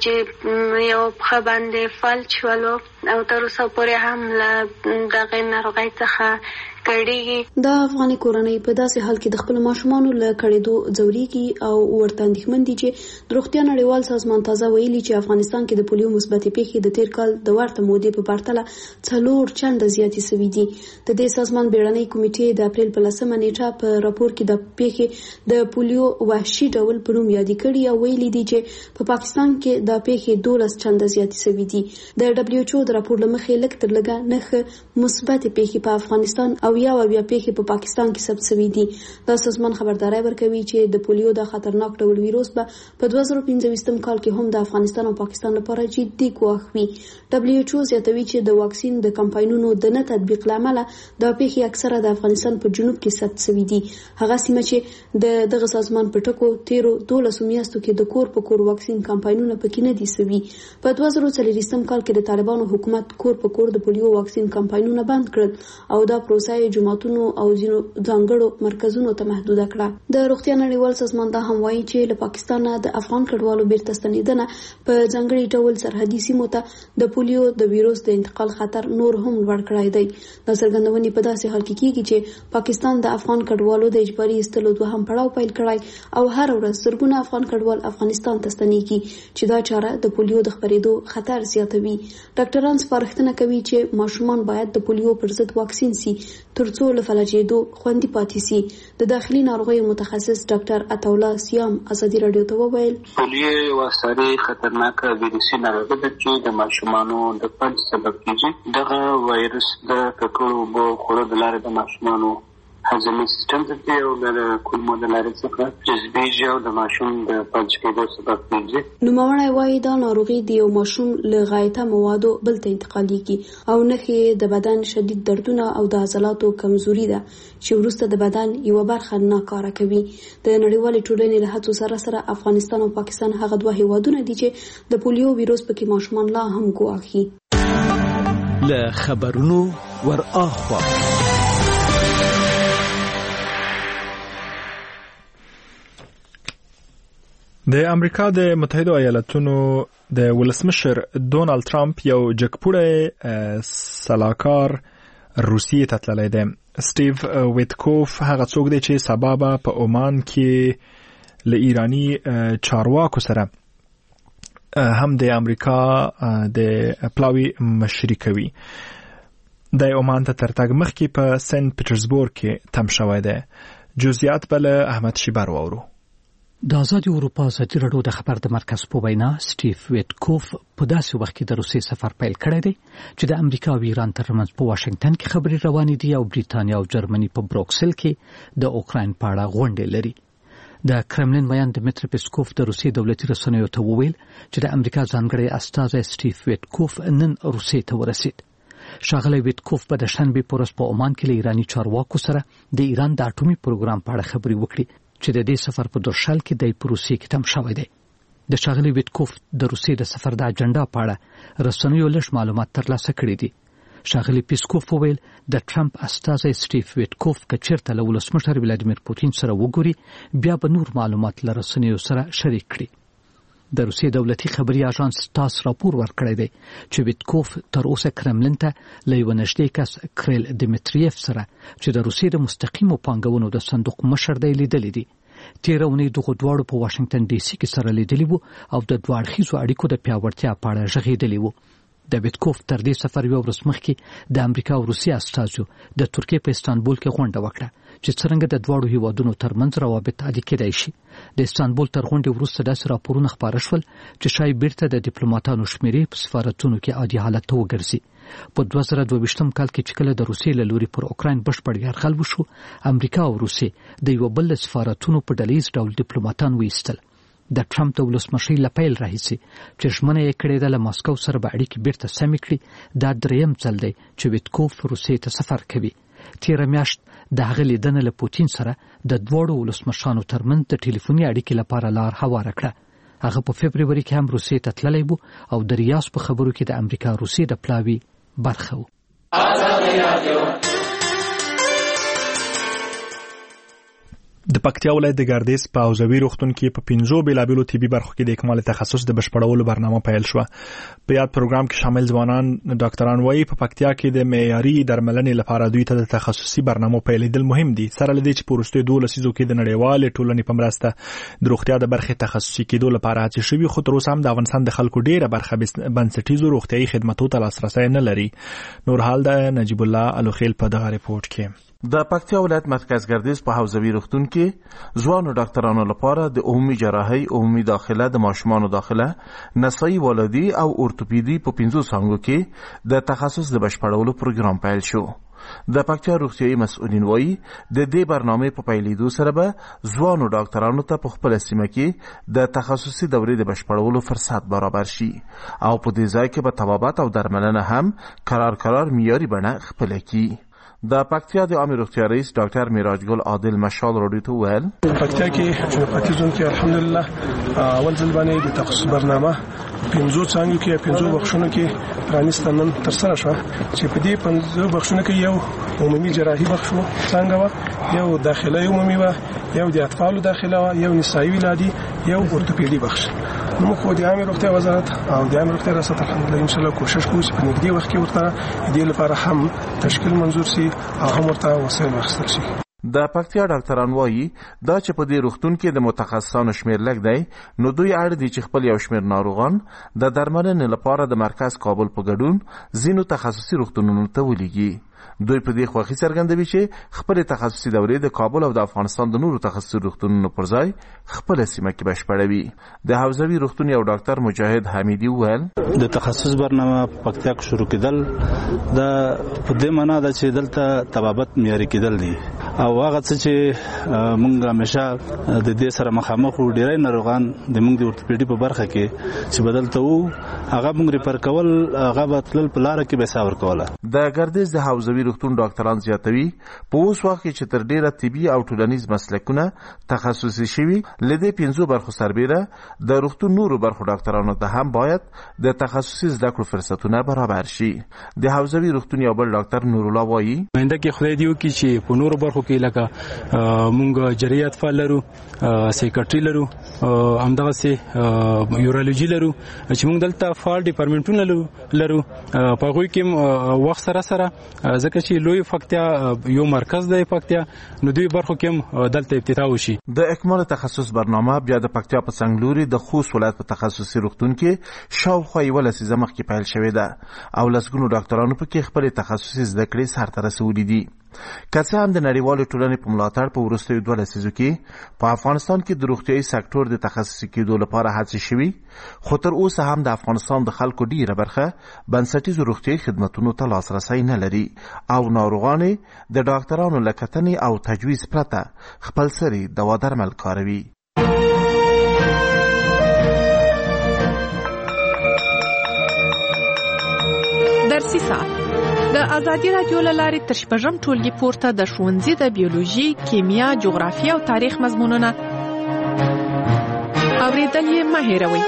چې یو پښه باندې فلج شولو او تر اوسه پورې هم له دغې ناروغۍ څخه کړېږي. دا افغاني کورنۍ په داسې حال کې د خپلو ماشومانو له کړېدو ځورېږي او ورته اندېښمن دي چې د روغتیا نړیوال سازمان تازه ویلي چې افغانستان کې د پولیو مثبتې پیښې د تیر کال د ورته مودې په پرتله څلور چنده زیاتې شوي دي. د دې سازمان بیړنۍ کمیټې د اپریل په لسمه نیټه په راپور کې د پیښې د پولیو وحشي ډول په نوم یادې کړي او ویلي دي چې په پاکستان کې د پیښې دولس چنده زیاتې شوي دي. د دبليو ایچ او د راپور له مخې لږ تر لږه نښه مثبتې پیښې په افغانستان او یا بیا پیښې په پاکستان کې ثبت شوي دي. دا سازمان خبرداري ورکوي چې د پولیو د خطرناک ډول ویروس به په دوه زره پنځه کال کې هم د افغانستان او پاکستان لپاره جدي ګواښ وي. دبليو ایچ او زیاتوي چې د واکسین د کمپاینونو د نه تطبیق لامل د پیښې اکثره د افغانستان په جنوب کې ثبت شوي دي. هغه سیمه چې د دغه سازمان په ټکو تیرو دولسو میاشتو کې د کور په کور واکسین کمپاینونه پکې نه دي شوي. په دوه زره څلوېښتم کال کې د طالبانو حکومت کور په کور د پولیو واکسین کمپاینونه بند کړل او دا پروسه جمعه او ځینو ځانګړو مرکزونو ته محدوده کړه. د روغتیا نړیوال سازمان دا هم وایي چې له پاکستان د افغان کډوالو بیرته ستنېدنه په ځانګړي ډول سرحدي سیمو ته د پولیو د ویروس د انتقال خطر نور هم لوړ کړی دی. دا څرګندونې په داسې حال کې کیږي چې پاکستان د افغان کډوالو د اجباري ایستلو دوهم پړاو پیل کړی او هر ورځ زرګونه افغان کډوال افغانستان ته ستنېږي چې دا چاره د پولیو د خپرېدو خطر زیاتوي. ډاکټران سپارښتنه کوي چې ماشومان باید د پولیو پر ضد واکسین سي ترڅو له فلجېدو خوندي پاتې سي. د داخلي ناروغیو متخصص ډاکټر عطاالله سیام ازادي رادیو ته وویل پولیو یوه ساري خطرناکه ویروسي ناروغي ده چې د ماشومانو د فلج سبب کېږي. دغه وایرس د ککړو اوبو خوړو د لارې د ماشومانو هضمي سیستم ته ځي او د کولمو د لارې څخه جذبېږي او د ماشوم د فلج کېدو سبب کېږي. نوموړی وایي دا ناروغي د یو ماشوم له غایطه موادو بل ته انتقالېږي او نښې د بدن شدید دردونه او د عضلاتو کمزوري ده چې وروسته د بدن یوه برخه ناکاره کوي. د نړیوالې ټولنې له هڅو سره سره افغانستان او پاکستان هغه دوه هیوادونه دي چې د پولیو ویروس پکې ماشومان لا هم ګواښي. له خبرونو ور اخوا د امریکا د متحده ایالاتونو د ولسمشر ډونالد ټرمپ یو جګپوړی سلاکار روسیې ته تللی دی. سټیو ویتکوف هغه څوک دی چې سبا به په عمان کې له ایرانی چارواکو سره هم د امریکا د پلاوی مشري کوي. د عمان ته تر تګ مخکې په سنت پیټرزبورګ کې تم شوی دی. جزئیات به له احمد شیبر واورو. د آزادي اروپا ازادي راډیو د خبر د مرکز په وینا سټیو ویتکوف په داسې وخت کې د روسیې سفر پیل کړی دی چې د امریکا او ایران ترمنځ په واشنگټن کې خبرې روانې دي او بریټانیا او جرمني په بروکسل کې د اوکراین په اړه غونډې لري. د کرملین بیان دمیتری پیسکوف د روسیې دولتي رسنیو ته وویل چې د امریکا ځانګړی استازی سټیو ویتکوف نن روسیې ته ورسید. ښاغلی ویتکوف په د شنبې په ورځ په عمان کې له ایراني چارواکو سره د ایران د اټومي پروګرام په اړه خبرې وکړي چې د دې سفر په درشل کې د پروسې کې تم شوی دی. د ښاغلي ویټکوف د روسیې د سفر د اجنډا په اړه رسنیو لږ معلومات ترلاسه کړي دي. ښاغلي پیسکوف وویل د ټرمپ استازی سټیف ویټکوف که چیرته له ولسمشر ولادیمیر پوتین سره وګوري بیا به نور معلومات له رسنیو سره شریک کړي. د روسیې دولتي خبري اژانس تاس راپور ورکړی دی چې ویټکوف تر اوسه کرملین ته له یو نږدې کس کریل دیمیتریف سره چې د روسیې د مستقیمو پانګونو د صندوق مشر دی لیدلی دي. تیره اونۍ دغو دواړو په واشنګټن ډي سي کې سره لیدلي وو او د دوه اړخیزو اړیکو د پیاوړتیا په اړه غږېدلي وو. د ویټکوف تر دې سفر یو ورځ مخکې د امریکا او روسیې استازو د ترکیې په استانبول کې غونډه وکړه چې څرنګه د دواړو هیوادونو ترمنځ روابط عادي کېدای شي. د استانبول تر غونډې وروسته داسې راپورونه خپاره شول چې شاید بیرته د ډیپلوماټانو شمیرې په سفارتونو کې عادي حالت ته وګرځي. په دوه زره دوه ویشتم کال کې چې کله د روسیې له لوري پر اوکراین بشپړ یرغل وشو، امریکا او روسیې د یو بل سفارتونو په ډلیز ډول ډیپلوماټان وایستل. د ټرمپ د ولسمشۍ له پیل راهیسې چې ژمنه یې کړې ده له ماسکو سره به اړیکې بیرته سمې کړي، دا دریم ځل دی چې ویټکوف روسیې ته سفر کوي. تیره میاشت د هغه لیدنه له پوتین سره د دواړو ولسمشرانو ترمنځ د ټلیفوني اړیکې لپاره لار هواره کړه. هغه په فبروري کې هم روسیې ته تللی و او د ریاض په خبرو کې د امریکا روسیې د پلاوي برخه و. د پکتیا ولایت د ګردیز په حوزوي روغتون کې په پنځو بیلابیلو طبي برخو کې د اکمال تخصص د بشپړولو برنامه پیل شوه. په یاد پروګرام کې شامل ځوانان ډاکټران وایي په پکتیا کې د معیاري درملنې لپاره دوی ته د تخصصي برنامو پیلېدل مهم دي. سره له دې چې په وروستیو دوه لسیزو کې د نړیوالې ټولنې په مرسته د روغتیا د برخې تخصصي کېدو لپاره هڅې شوي، خو تر اوسه هم د افغانستان د خلکو ډېره برخه بنسټیزو روغتیایي خدماتو ته لاسرسی نه لري. نور حال د نجیب الله الوخیل په دغه ریپورت کې. د پکتیا ولایت مرکز ګردیز په حوزوي روغتون کې ځوانو ډاکټرانو لپاره د عمومي جراحي، عمومي داخله، د ماشومانو داخله، نسایي والدي او اورتوپیدي په پنځو څانګو کې د تخصص د بشپړولو پروګرام پیل شو. د پکتیا روغتیایي مسؤلین وایي د دې برنامې په پیلېدو سره به ځوانو ډاکټرانو ته په خپله سیمه کې د تخصصي دورې د بشپړولو فرصت برابر شي او په دې ځای کې به طبابت او درملنه هم قرار قرار معیاري بڼه خپله کړي. د پکتیا د عامه روغتیا رئیس ډاکټر میراجګل عادل مشال راډیو ته ویل پکتیا کې چې پکتیا زون کې الحمدلله اول ځل باندې د تخصص برنامه پنځو څانګو کې پنځو بخښونو کې پرانیستنن تر سره شو چې په دې پنځو بخښونو کې یو عمومي جراحي بخښ و څنګه و، یو داخله عمومي و، یو د اطفالو داخله و، یو نسایي ولادي، یو اورتوپیدي بخښ. نو خو د عامه روغتیا وزارت او د عامه روغتیا ریاست الحمدلله ان شاء الله کوشش کوي چې په نږدې وخت کې ورته دې لپاره هم تشکیل منظور شي او هم ورته وسایل واخیستل شي. د پکتیا ډاکټران وایي دا چې په دې روغتون کې د متخصصانو شمیر لږ دی، نو دوی اړ دي چې خپل یو شمیر ناروغان د درملنې لپاره د مرکز کابل په ګډون ځینو تخصصي روغتونونو ته ولېږي. دوی په دې خوښي څرګندوي چې خپل تخصصي دورې د کابل او د افغانستان د نورو تخصصي روغتونونو پر ځای خپل سیمه کې بشپړوي. د حوزوي روغتون یو ډاکټر مجاهد حمیدي وویل د تخصص برنامه په پکتیا کې شروع کېدل دا په دې معنا ده چې دلته طبابت معیاري کېدل دي او هغه څه چې موږ همیشه د دې سره مخامخ وو. ډېری ناروغان د موږ د اورتوپیډي په برخه کې چې بدلته وو هغه موږ ریفر کول، هغه به تلل په لاره کې به ساور کوله. د ګردیز د حوزوي روغتون ډاکټران زیاتوي په اوس وخت کې چې تر ډیره طبي او ټولنیز مسلکونه تخصصي شوي، لدې پنځو برخو سربیره د روغتون نورو برخو ډاکټرانو ته هم باید د تخصصي زده کړو فرصتونه برابر شي. د حوزوي روغتون یو بل ډاکټر نور الله وایي منده کې خدای دیو کې چې په نورو برخو کې لکه مونږ جریات فعال لرو، سیکریټري لرو، همدغه سي یورولوژي لرو چې مونږ دلته فعال ډیپارټمنټونه لرو. په هغوی کې وخت سره سره ځکه چې لوی پکتیا یو مرکز دی پکتیا، نو دوی برخو کې هم دلته افتتاح وشي. د اکمال تخصص برنامه بیا د پکتیا په څنګلوري د خوست ولایت په تخصصي روغتون کې شاوخوا یوه لسیزه مخکې پیل شوې ده او لسګونو ډاکټرانو پکې خپلې تخصصي زده کړې سرته رسولي دي. که څه هم د نړیوالې ټولنې په ملاتړ په وروستیو دوه لسیزو کې په افغانستان کې د روغتیایي سکتور د تخصصي کېدو لپاره هڅې شوي، خو تر اوسه هم د افغانستان د خلکو ډیره برخه بنسټیزو روغتیایي خدمتونو ته لاسرسی نه لري او ناروغان د ډاکټرانو له کتنې او تجویز پرته خپل سري دوا درمل کاروي. درسي ساعت د ازادي راډیو لارې تر شپږم ټولګي پورته د ښوونځي د بیولوژي، کیمیا، جغرافیه او تاریخ مضمونونه اورېدل یې مه هېروئ.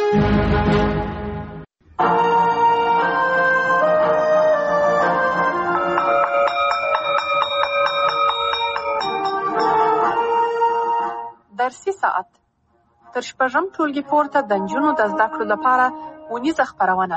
درسي ساعت تر شپږم ټولګي پورته د نجونو د زده کړو لپاره ونیزه خپرونه.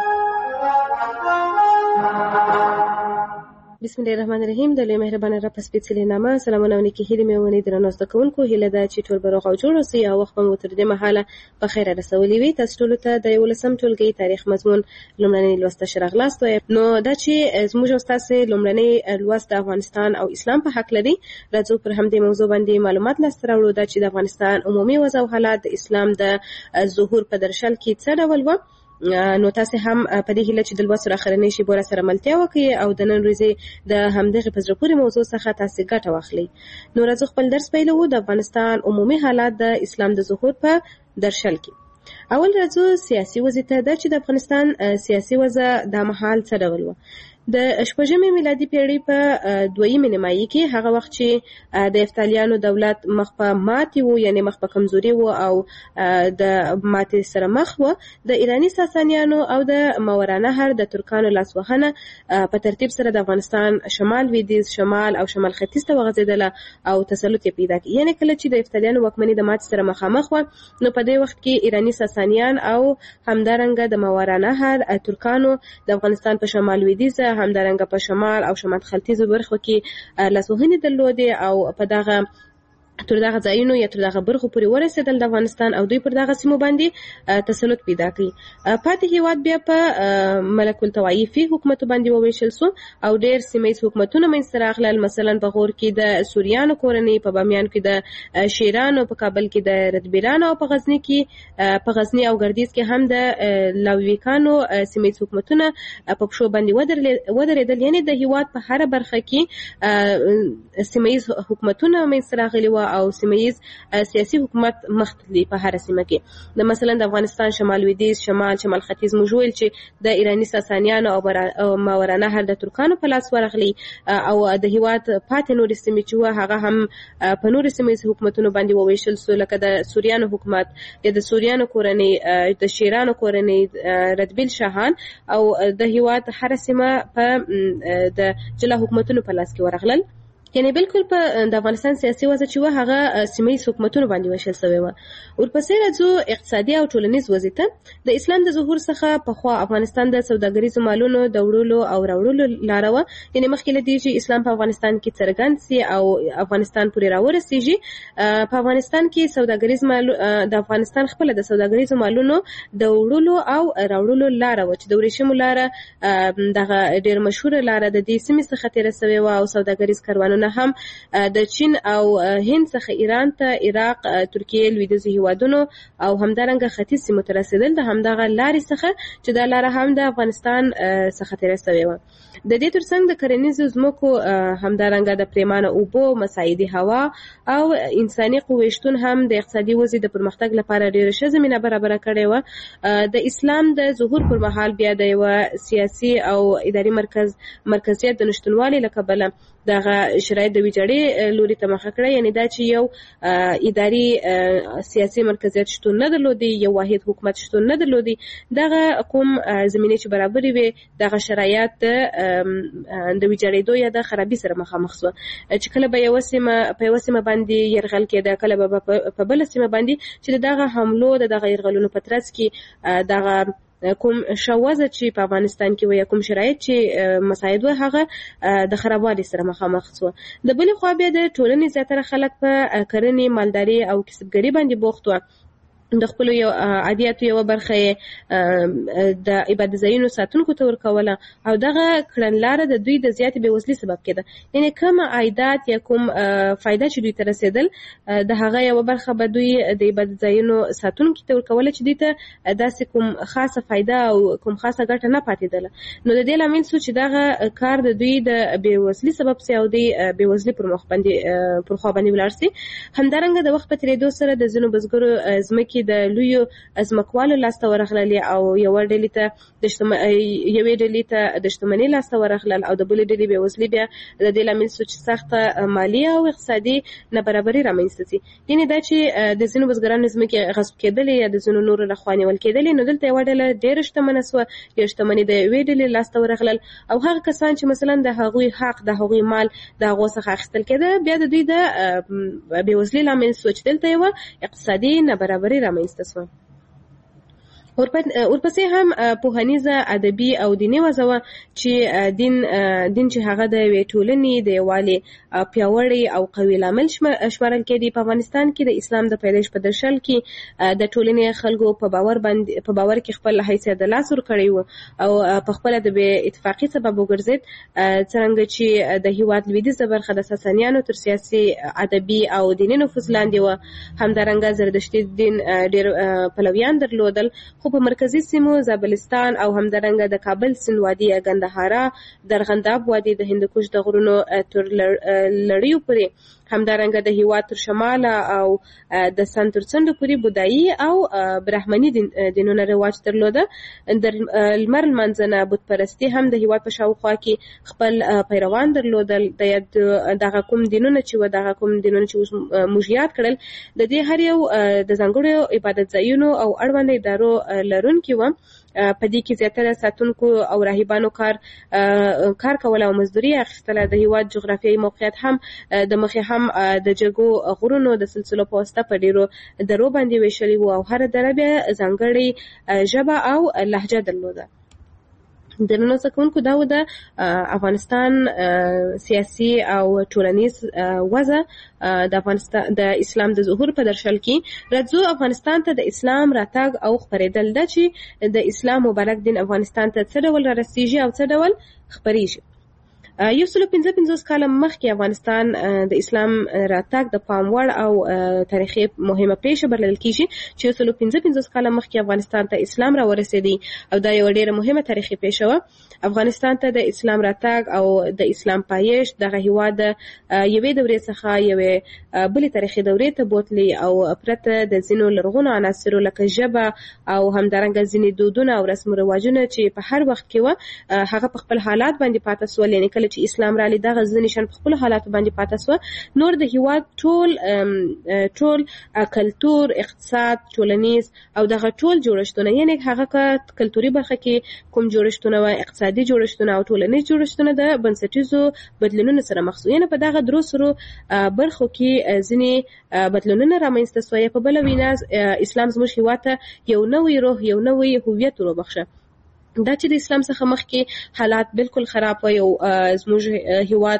بسم الله الرحمن الرحیم. د لوی مهربانه رب سپېڅلې نامه سلامونه او نیکې هیلې مې ونې درنو زده کوونکو هیله ده چې ټول به روغ او جوړ اوسئ او وخت مو تر دې مهاله په خیر رسولي وي. تاسو ټولو ته د یولسم ټولګي تاریخ مضمون لومړنۍ لوست ښه راغلاست. نو دا چې زموږ او ستاسې لومړنۍ لوست د افغانستان او اسلام په حق لري، راځو پر همدې موضوع باندې معلومات لاسته راوړو. دا چې د افغانستان عمومي وضع او حالات د اسلام د ظهور په درشل کې څه ډول و. نو تاسو هم په دې هیله چې د لوست سره اخرنۍ شیبه را سره ملتیا وکړئ او د نن ورځې د همدغه په زړه پورې موضوع څخه تاسو ګټه واخلئ. نو راځو خپل درس پیلوو. د افغانستان عمومي حالات د اسلام د ظهور په درشل کې. اول راځو سیاسي وضع ته. دا چې د افغانستان سیاسي وضع د مهال څه ډول و. د شپږمې میلادي پیړۍ په دویمې نیمایي کې هغه وخت چې د افتالیانو دولت مخ په ماتې و، یعنی مخ په کمزوري و او د ماتې سره مخ و، د ایرانی ساسانیانو او د ماورانهر د ترکانو لاسوهنه په ترتیب سره د افغانستان شمال لویدیځ، شمال او شمال ختیځ ته وغځېدله او تسلط یې پیدا کړ. یعنی کله چې د افتالیانو واکمني د ماتې سره مخامخ و، نو په دې وخت کې ایرانی ساسانیان او همدارنګه د ماورانهر ترکانو د افغانستان په شمال لویدیځ همدارنګه په شمال او شمال ختیځو برخو کې لاسوهنې درلودې او په دغه تر دغه ځایونو یا تر دغه برخو پورې ورسېدل د افغانستان او دوی پر دغه سیمو باندې تسلط پیدا کړي. پاتې هیواد بیا په ملک الطوایفي حکومتو باندې وویشل سو او ډېر سیمه ییز حکومتونه منځته راغلل. مثلا په غور کې د سوریانو کورنۍ، په بامیان کې د شیرانو، په کابل کې د ردبیرانو او په غزني کې په غزني او ګردیز کې هم د لاویکانو سیمه ییز حکومتونه په پښو باندې ودرېدل. یعنی د هیواد په هر برخه کې سیمه ییز حکومتونه منځته راغلي و او سیمه ییز سیاسي حکومت مختلف په هر سیمه کې. د مثلا د افغانستان شمال لویدیځ، شمال شمال ختیځ موږ ویل چې د ایرانی ساسانیانو او ماورانهر د ترکانو په لاس ورغلي او د هیواد پاتې نورې سیمې چې و هغه هم په نورې سیمه ییز حکومتونو باندې وویشل سو، لکه د سوریانو حکومت یا د سوریانو کورنۍ، د شیرانو کورنۍ، ردبیل شاهان او د هیواد هر سیمه په د جلا حکومتونو په لاس کې ورغلل. یعنی بالکل په د افغانستان سیاسي وضع چې و هغه سیمه ییز حکومتونو باندې وشل شوی و. ورپسې راځو اقتصادي او ټولنیز وضع ته. د اسلام د ظهور څخه پخوا افغانستان د سوداګریزو مالونو د وړلو او راوړلو لاره وه. یعنی مخکې له دې چې اسلام په افغانستان کې څرګند سي او افغانستان پورې راورسیږي، په افغانستان کې سوداګریز مال د افغانستان خپل د سوداګریزو مالونو د وړلو او راوړلو لاره و چې د ورېښمو لاره دغه ډېر مشهوره لاره د دې سیمې څخه تېره سوې وه او سوداګریز کاروانونه هم د چین او هند څخه ایران ته، عراق، ترکیه، لویدیځو هیوادونو او همدارنګه ختیځ سیمو ته رسېدل د همدغه لارې څخه چې دا لاره هم د افغانستان څخه تېره سوې وه. د دې ترڅنګ د کرنیزو ځمکو همدارنګه د پریمانه اوبو، مساعدي هوا او انساني قوې شتون هم د اقتصادي وضع د پرمختګ لپاره ډېره ښه زمینه برابره کړې وه. د اسلام د ظهور پر مهال بیا د یوه سیاسي او اداري مرکز مرکزیت د نشتونوالي له کبله دغه شرایط د ویجاړۍ لوري ته مخه کړه. یعنی دا چې یو اداري سیاسي مرکزیت شتون نه درلودي، یو واحد حکومت شتون نه درلودي. دغه کوم زمینې چې برابرې وي دغه شرایط د ویجاړېدو یا د خرابي سره مخامخ شوه چې کله به یوه سیمه په یوه سیمه باندې یرغل کېده، کله به په بله سیمه باندې چې د دغه حملو د دغه یرغلونو په ترڅ کې دغه کوم شوازه چې په افغانستان کې و یا کوم شرایط چې مساعد و هغه د خرابوالي سره مخامخ شو. د بلې خوا بیا د ټولنې زیاتره خلک په کرنې، مالداري او کسبګري باندې بوخت و. د خپل یو عادیاتو یو برخه د عبادت ځایونو ساتونکو ته ورکوله او دغه کړنلاره د دوی د زیاتې بېوزلۍ سبب کېده. یعنی کوم عایدات یا کوم فایده چې دوی ته رسېدل د هغه یو برخه به دوی د عبادت ځایونو ساتونکو ته ورکوله چې دوی ته داسې کوم خاصه فایده او کوم خاصه ګټه نه پاتېدله. نو د دې لامل شو چې دغه کار د دوی د بېوزلۍ سبب سي او د بېوزلۍ پر مخ باندې پر خوا باندې ولاړ سي. همدارنګه د وخت په تېرېدو سره د ځینو بزګرو ځمکې کې د لویو ځمکوالو لاسته ورغلل او یو ډلې ته د یوې ډلې ته د شتمنۍ لاسته ورغلل او د بلې ډلې بېوزلي بیا د دې لامل شو چې سخته مالي او اقتصادي نابرابري رامنځته شي. یعنې دا چې د ځینو بزګرانو ځمکې غصب کېدلې یا د ځینو نورو لخوا نیول کېدلې، نو دلته یوه ډله ډېره شتمنه شوه، ډېر شتمني د یوې ډلې لاسته ورغلل او هغه کسان چې مثلا د هغوی حق د هغوی مال د هغو څخه اخیستل کېده بیا د دوی د بېوزلۍ لامل شو چې دلته یوه اقتصادي نابرابري رامنځته شوه. ورپسې هم پوهنیزه ادبي او دیني وضع وه چې دین دین چې هغه د یوې ټولنې د یووالي پیاوړی او قوي لامل شمارل کېدی. په افغانستان کې د اسلام د پیدایش په درشل کې د ټولنې خلکو په باور باندې په باور کې خپل حیثیت د لاس ورکړی و او په خپله د بې اتفاقي سبب وګرځېد، څرنګه چې د هېواد لویدیځه برخه د ساسانیانو تر سیاسي ادبي او دیني نفوذ لاندې وه. همدارنګه زردشتي دین ډېر پلویان درلودل، خو په مرکزي سیمو زابلستان او همدارنګه د کابل سیند وادي، ګندهارا، درغنداب وادي، د هندوکش د غرونو تر لړیو پورې، همدارنګه د هېواد تر شماله او د سن تر څنډو پورې بودایي او برهمني دینونه رواج درلوده. د لمر لمانځنه بت پرستي هم د هېواد په شاوخوا کې خپل پیروان درلودل. د دغه کوم دینونه چې و دغه کوم دینونه چې اوس موږ یاد کړل د دې هر یو د ځانګړو عبادت ځایونو او اړوند ادارو لرونکي وه. په دې کې زیاتره ساتونکو او راهبانو کار کار کول او مزدوري اخیستله. د هېواد جغرافیایي موقعیت هم د مخې هم د جګو غرونو د سلسلو په واسطه په ډېرو درو باندې ویشلي وو او هره دره بیا ځانګړې ژبه او لهجه درلوده. د نن زکونکو دا و د افغانستان سیاسي او ټولنیز وضع د افغانستان د اسلام د ظهور په درشل کې راځو افغانستان ته د اسلام راتګ او خپرېدل ده چې د اسلام مبارک دین افغانستان ته څه ډول رارسیږي او څه ډول خپرېږي. یو سلو پنځه پنځوس کاله مخکې افغانستان د اسلام راتګ د پام وړ او تاریخي مهمه پیښه بلل کېږي چې یو سلو پنځه پنځوس کاله مخکې افغانستان ته اسلام را ورسېدی او دا یوه ډېره مهمه تاریخي پیښه وه. افغانستان ته د اسلام راتګ او د اسلام پایښت دغه هېواد د یوې دورې څخه یوې بلې تاریخي دورې ته بوتلی او پرته د ځینو لرغونو عناصرو لکه ژبه او همدارنګه ځینې دودونه او رسم و رواجونه چې په هر وخت کې وه هغه په خپل حالات باندې پاته سول. یعنې کله چې اسلام را لید دغه ځینې شیان په خپلو حالاتو باندې پاته سوه. نور د هېواد ټول ټول کلتور، اقتصاد، ټولنیز او دغه ټول جوړښتونه، یعنې هغه که کلتوري برخه کې کوم جوړښتونه وه، اقتصادي جوړښتونه او ټولنیز جوړښتونه د بنسټیزو بدلونونو سره مخ شو. یعنې په دغه درو سرو برخو کې ځینې بدلونونه رامنځته سوه. په بله وینا اسلام زموږ هېواد ته یو نوی روح، یو نوی هویت وروبخښه. دا چې د اسلام څخه مخکې حالات بالکل خراب و، یو زموږ هېواد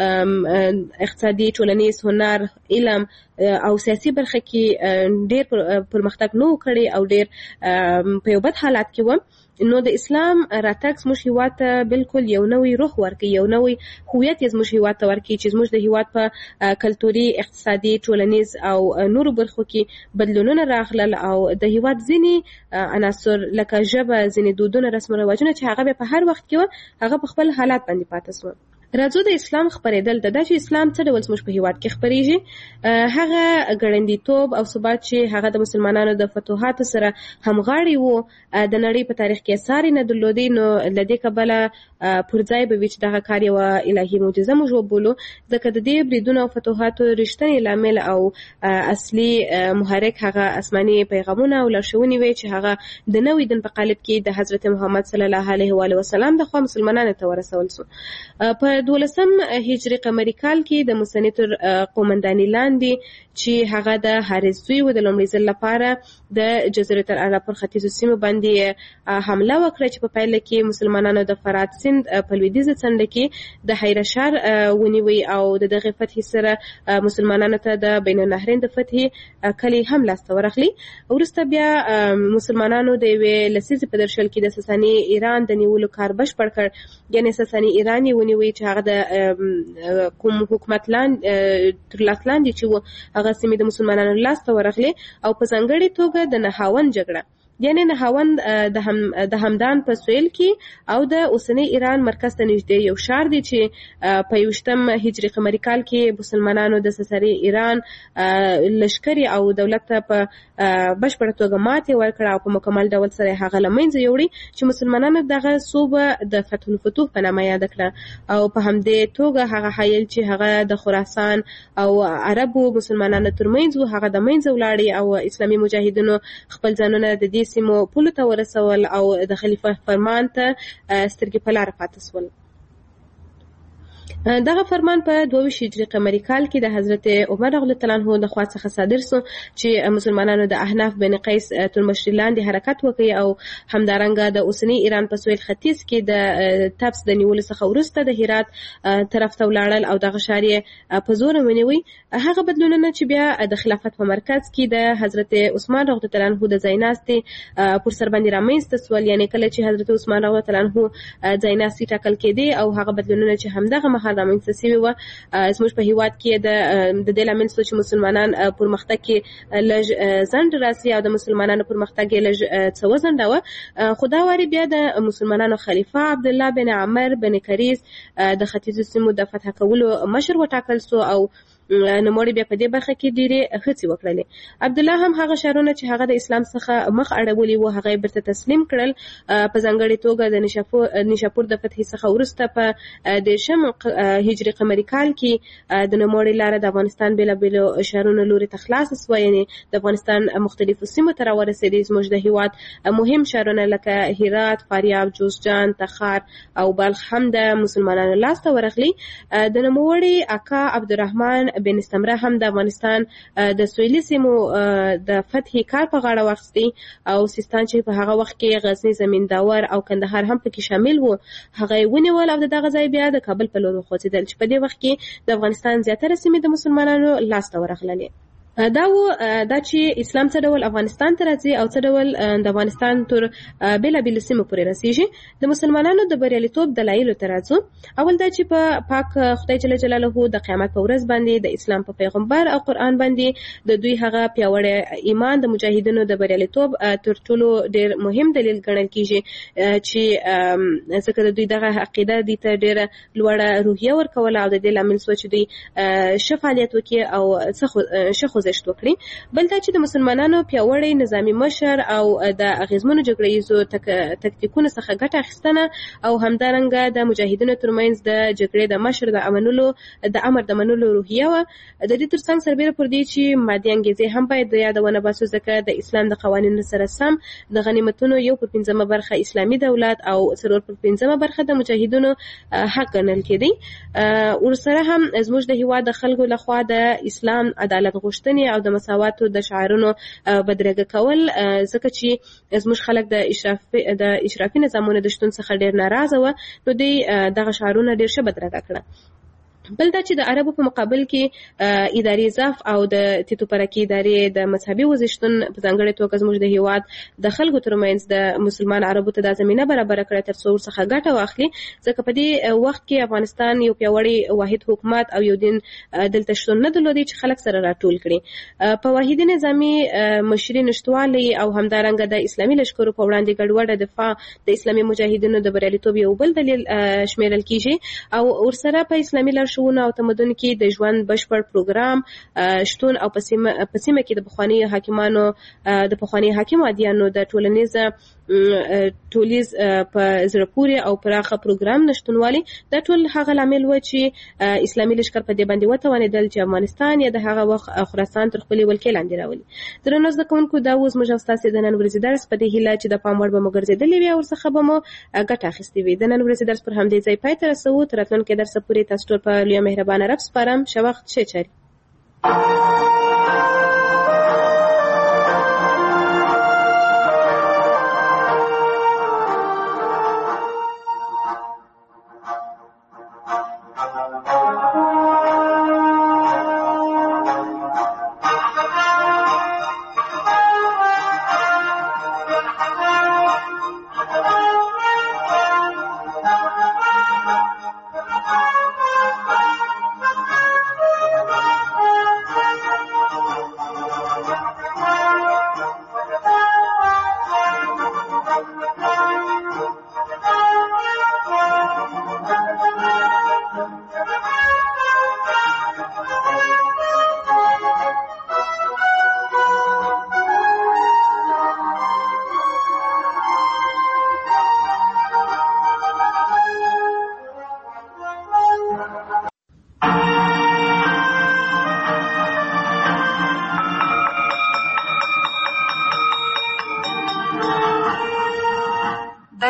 اقتصادي، ټولنیز، هنر، علم او سیاسي برخه کې ډېر پرمختګ نه و کړی او ډېر په یو بد حالات کې و. نو د اسلام راتګ زموږ هېواد ته بالکل یو نوی روح ورکوي، یو نوی هویت یې زموږ هېواد ته ورکوي چې زموږ د هېواد په کلتوري، اقتصادي، ټولنیز او نورو برخو کې بدلونونه راغلل او د هېواد ځینې عناصر لکه ژبه، ځینې دودونه، رسم و رواجونه چې هغه په هر وخت کې وه هغه په خپل حالات باندې پاته سوه. راځو د اسلام خپرېدل ته. دا چې اسلام څه ډول زموږ په هېواد کې خپرېږي، هغه ګړندیتوب او ثبات چې هغه د مسلمانانو د فتوحاتو سره همغاړی و، د نړۍ په تاریخ کې اثار یې نه درلودی. نو له دې کبله پر ځای به وي چې دغه کار یوه الهي معجزه موږ وبولو، ځکه د دې بریدونو او فتوحاتو رښتینی لامل او اصلي محرک هغه آسماني پیغامونه او لارښوونې وې چې هغه د نوي دین په قالب کې د حضرت محمد صلی الله علیه و وسلم د خوا مسلمانانو ته ورسول سو. په دولسم هجري قمري کال کې د موسني تر قومندانۍ لاندې چې هغه د حارث زوی و د لومړي ځل لپاره د جزیرة العرب پر ختیځو سیمو باندې حمله وکړه چې په پیل کې مسلمانانو د فرات سیند په لویدیځه څنډه کې د حیره ښار ونیوی او د دغې فتحې سره مسلمانانو ته د بین النهرین د فتحې کلي هم لاسته ورغلی. وروسته بیا مسلمانانو د یوې لسیزې په درشل کې د ساساني ایران د نیولو کار بشپړ کړ. یعنې ساساني ایران یې ونیوی چې هغه د کوم حکومت لاندې تر لاس لاندې چې و هغه سیمې د مسلمانانو لاسته ورغلې او په ځانګړې توګه د نهاوند جګړه، یعنې نهاوند د هم د همدان په سویل کې او د اوسنۍ ایران مرکز ته نږدې یو ښار دی چې په یوشتم هجري قمري کال کې مسلمانانو د ساساني ایران لښکرې او دولت ته په بشپړه توګه ماتې ورکړه او په مکمل ډول سره هغه له منځه یوړي چې مسلمانانو دغه صوبه د فتح الفتوح په نامه یاد کړه او په همدې توګه هغه حایل چې هغه د خراسان او عربو مسلمانانو ترمنځ و هغه د منځه ولاړی او اسلامي مجاهدینو خپل ځانونه د دې سیمو پولو ته ورسول او د خلیفه فرمان ته سترګې په لاره پاتې شول. دغه فرمان په دوه ویشت هجري قمري کال کې د حضرت عمر رضی الله عنه د خوا څخه صادر شو چې مسلمانانو د احناف بن قیس تر مشرۍ لاندې حرکت وکړي او همدارنګه د اوسنی ایران په سویل ختیځ کې د تبس د نیولو څخه وروسته د هرات طرف ته ولاړل او دغه ښار یې په زور ونیوي. هغه بدلونونه چې بیا د خلافت په مرکز کې د حضرت عثمان رضی الله عنه د ځایناستي پر سر باندې رامنځته شول، یعنی کله چې حضرت عثمان رضی الله عنه ځایناستي ټاکل کېدی او هغه بدلونونه چې همدغه مهال رامنځته شوي وه زموږ په هیواد کې د د دې لامل شو چې مسلمانان پرمختګ کې لږ ځنډ راسي او د مسلمانانو پرمختګ یې لږ څه وځنډاوه. خو دا وارې بیا د مسلمانانو خلیفه عبدالله بن عمر بن کریز د ختیځو سیمو د فتح کولو مشر وټاکل شو او نوموړي بیا په دې برخه کې ډېرې هڅې وکړلې. عبدالله هم هغه ښارونه چې هغه د اسلام څخه مخ اړولي وو هغه یې بیرته تسلیم کړل. په ځانګړې توګه د نیشاپور نیشاپور د فتحې څخه وروسته په دېرشم هجري قمري کال کې د نوموړي لاره د افغانستان بېلابېلو ښارونو لوري ته خلاصه سوه، یعنې د افغانستان مختلفو سیمو ته راورسېدې. زموږ د هېواد مهم ښارونه لکه هرات، فاریاب، جوزجان، تخار او بلخ هم د مسلمانانو لاسته ورغلي. د نوموړي اکا عبدالرحمن بن استمره هم د افغانستان د سویلي سیمو د فتحې کار په غاړه واخیستی او سیستان چې په هغه وخت کې غزني، زمینداور او کندهار هم پکې شامل وو هغه یې ونیول او د دغه ځای بیا د کابل په لور وخوځېدل چې په دې وخت کې د افغانستان زیاتره سیمې د مسلمانانو لاسته ورغللې. دا و دا چې اسلام څه ډول افغانستان ته راځي او څه ډول د افغانستان تر بېلابېلو سیمو پورې رسیږي. د مسلمانانو د بریالیتوب دلایلو ته راځو. اول دا چې په پاک خدای جل جلاله د قیامت په ورځ باندې د اسلام په پیغمبر او قرآن باندې د دوی هغه پیاوړی ایمان د مجاهدینو د بریالیتوب تر ټولو ډېر مهم دلیل ګڼل کېږي چې ځکه د دوی دغه عقیده دې ته ډېره لوړه روحیه ورکوله او د دې لامل شوه چې دوی ښه فعالیت وکړي او ښه خوځښت وکړي. بل دا چې د مسلمانانو پیاوړی نظامي مشر او د اغیزمنو جګړه ییزو تکتیکونو څخه ګټه اخیستنه او همدارنګه د مجاهدینو ترمنځ د جګړې د مشر د امنولو د امر د منلو روحیه وه. د دې ترڅنګ سربیره پر دې چې مادي انګیزې هم باید د یادونه باسو ځکه د اسلام د قوانینو سره سم د غنیمتونو یو پر پنځمه برخه اسلامي دولت او څلور پر پنځمه برخه د مجاهدینو حق ګڼل کېدی. ورسره هم زموږ د هېواد د خلکو لخوا د اسلام عدالت غوښتنې او د مساواتو د شعارونو بدرګه کول ځکه چې زموږ خلک د اشرافي د اشرافي نظامونو د شتون څخه ډېر ناراضه وه نو دوی دغه شعارونه ډېر ښه بدرګه کړه. بل دا چې د عربو په مقابل کې اداري ضعف او د تیتو پرکي ادارې د مذهبي وزشتون په ځانګړې توګه زموږ د هېواد د خلکو ترمنځ د مسلمان عربو ته دا زمینه برابره کړه تر څو ورڅخه ګټه واخلي ځکه په دې وخت کې افغانستان یو پیاوړی واحد حکومت او یو دین دلته شتون نه درلودی چې خلک سره راټول کړي. په واحدي نظامي مشري نشتوالي او همدارنګه د اسلامي لښکرو په وړاندې ګډوډه دفاع د اسلامي مجاهدینو د بریالیتوب یو بل دلیل شمیرل کیږي او ورسره په اسلامي لارښوونو او تمدن کې د ژوند بشپړ پروګرام شتون او په سیمه کې د پخواني حاکمانو د پخواني حاکم عادیانو د ټولنیز ټولیز په زړه پورې او پراخه پروګرام نشتونوالي دا ټول هغه لامل و چې اسلامي لښکر په دې باندې وتوانېدل چې افغانستان یا د هغه وخت خراسان تر خپلې ولکې لاندې راولي. درنو زده کوونکو دا اوس موږ ستاسو د نن ورځې درس په دې هیله چې د پام وړ به مو ګرځېدلې وي او ورڅخه به مو ګټه اخیستې وي. د نن ورځې درس پر همدې ځای پای ته رسوو. تر راتلونکي درس پورې تاسو ټول په لویه مهربانه رب سپارم. ښه وخت، ښې چارې.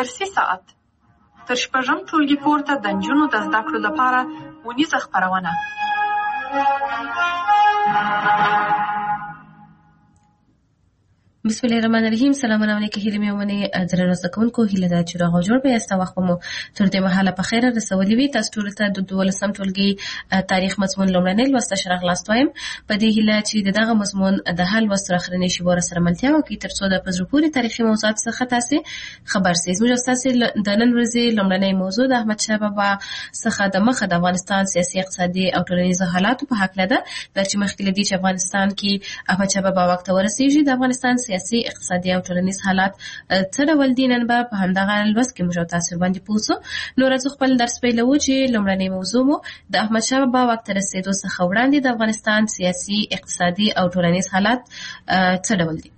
درسي ساعت تر شپږم ټولګي پورته د نجونو د زده کړو لپاره ونیزه خپرونه. بسم الله الرحمن الرحیم. سلامونه علیکم هیله مې ومنه درنو زکونکو هیله دا چې راغو جوړ به است وخت مو تر دې مهاله په خیره رسولې وي. تاسو ټول ته د دولسم ټولګي تاریخ مضمون لومړنی لوست شرح لاستوایم. په دې هیله چې دغه مضمون د حل وسره اخرنی شی ور سره ملتیا وکړي تر څو د پزروپوري تاریخي موضوعات څخه تاسو خبر سئ. موږ تاسو د نن ورځې لومړنی موضوع د احمد شاه بابا څخه د مخه د افغانستان سیاسي اقتصادي او ټولنیز حالات په حق لده د چې مخکې لدی چې افغانستان کې احمد شاه بابا وخت ورسیږي د افغانستان سیاسي اقتصادي او ټولنیز حالات څه ډول دي نن به په همدغه لوست کې موږ تاسو باندې پوښتنه نو راځو خپل درس پیلوو چې لومړنی موضوع مو د احمد شاه بابا وخت رسیدو څخه وړاندې د افغانستان سیاسي اقتصادي او ټولنیز حالات څه ډول دي.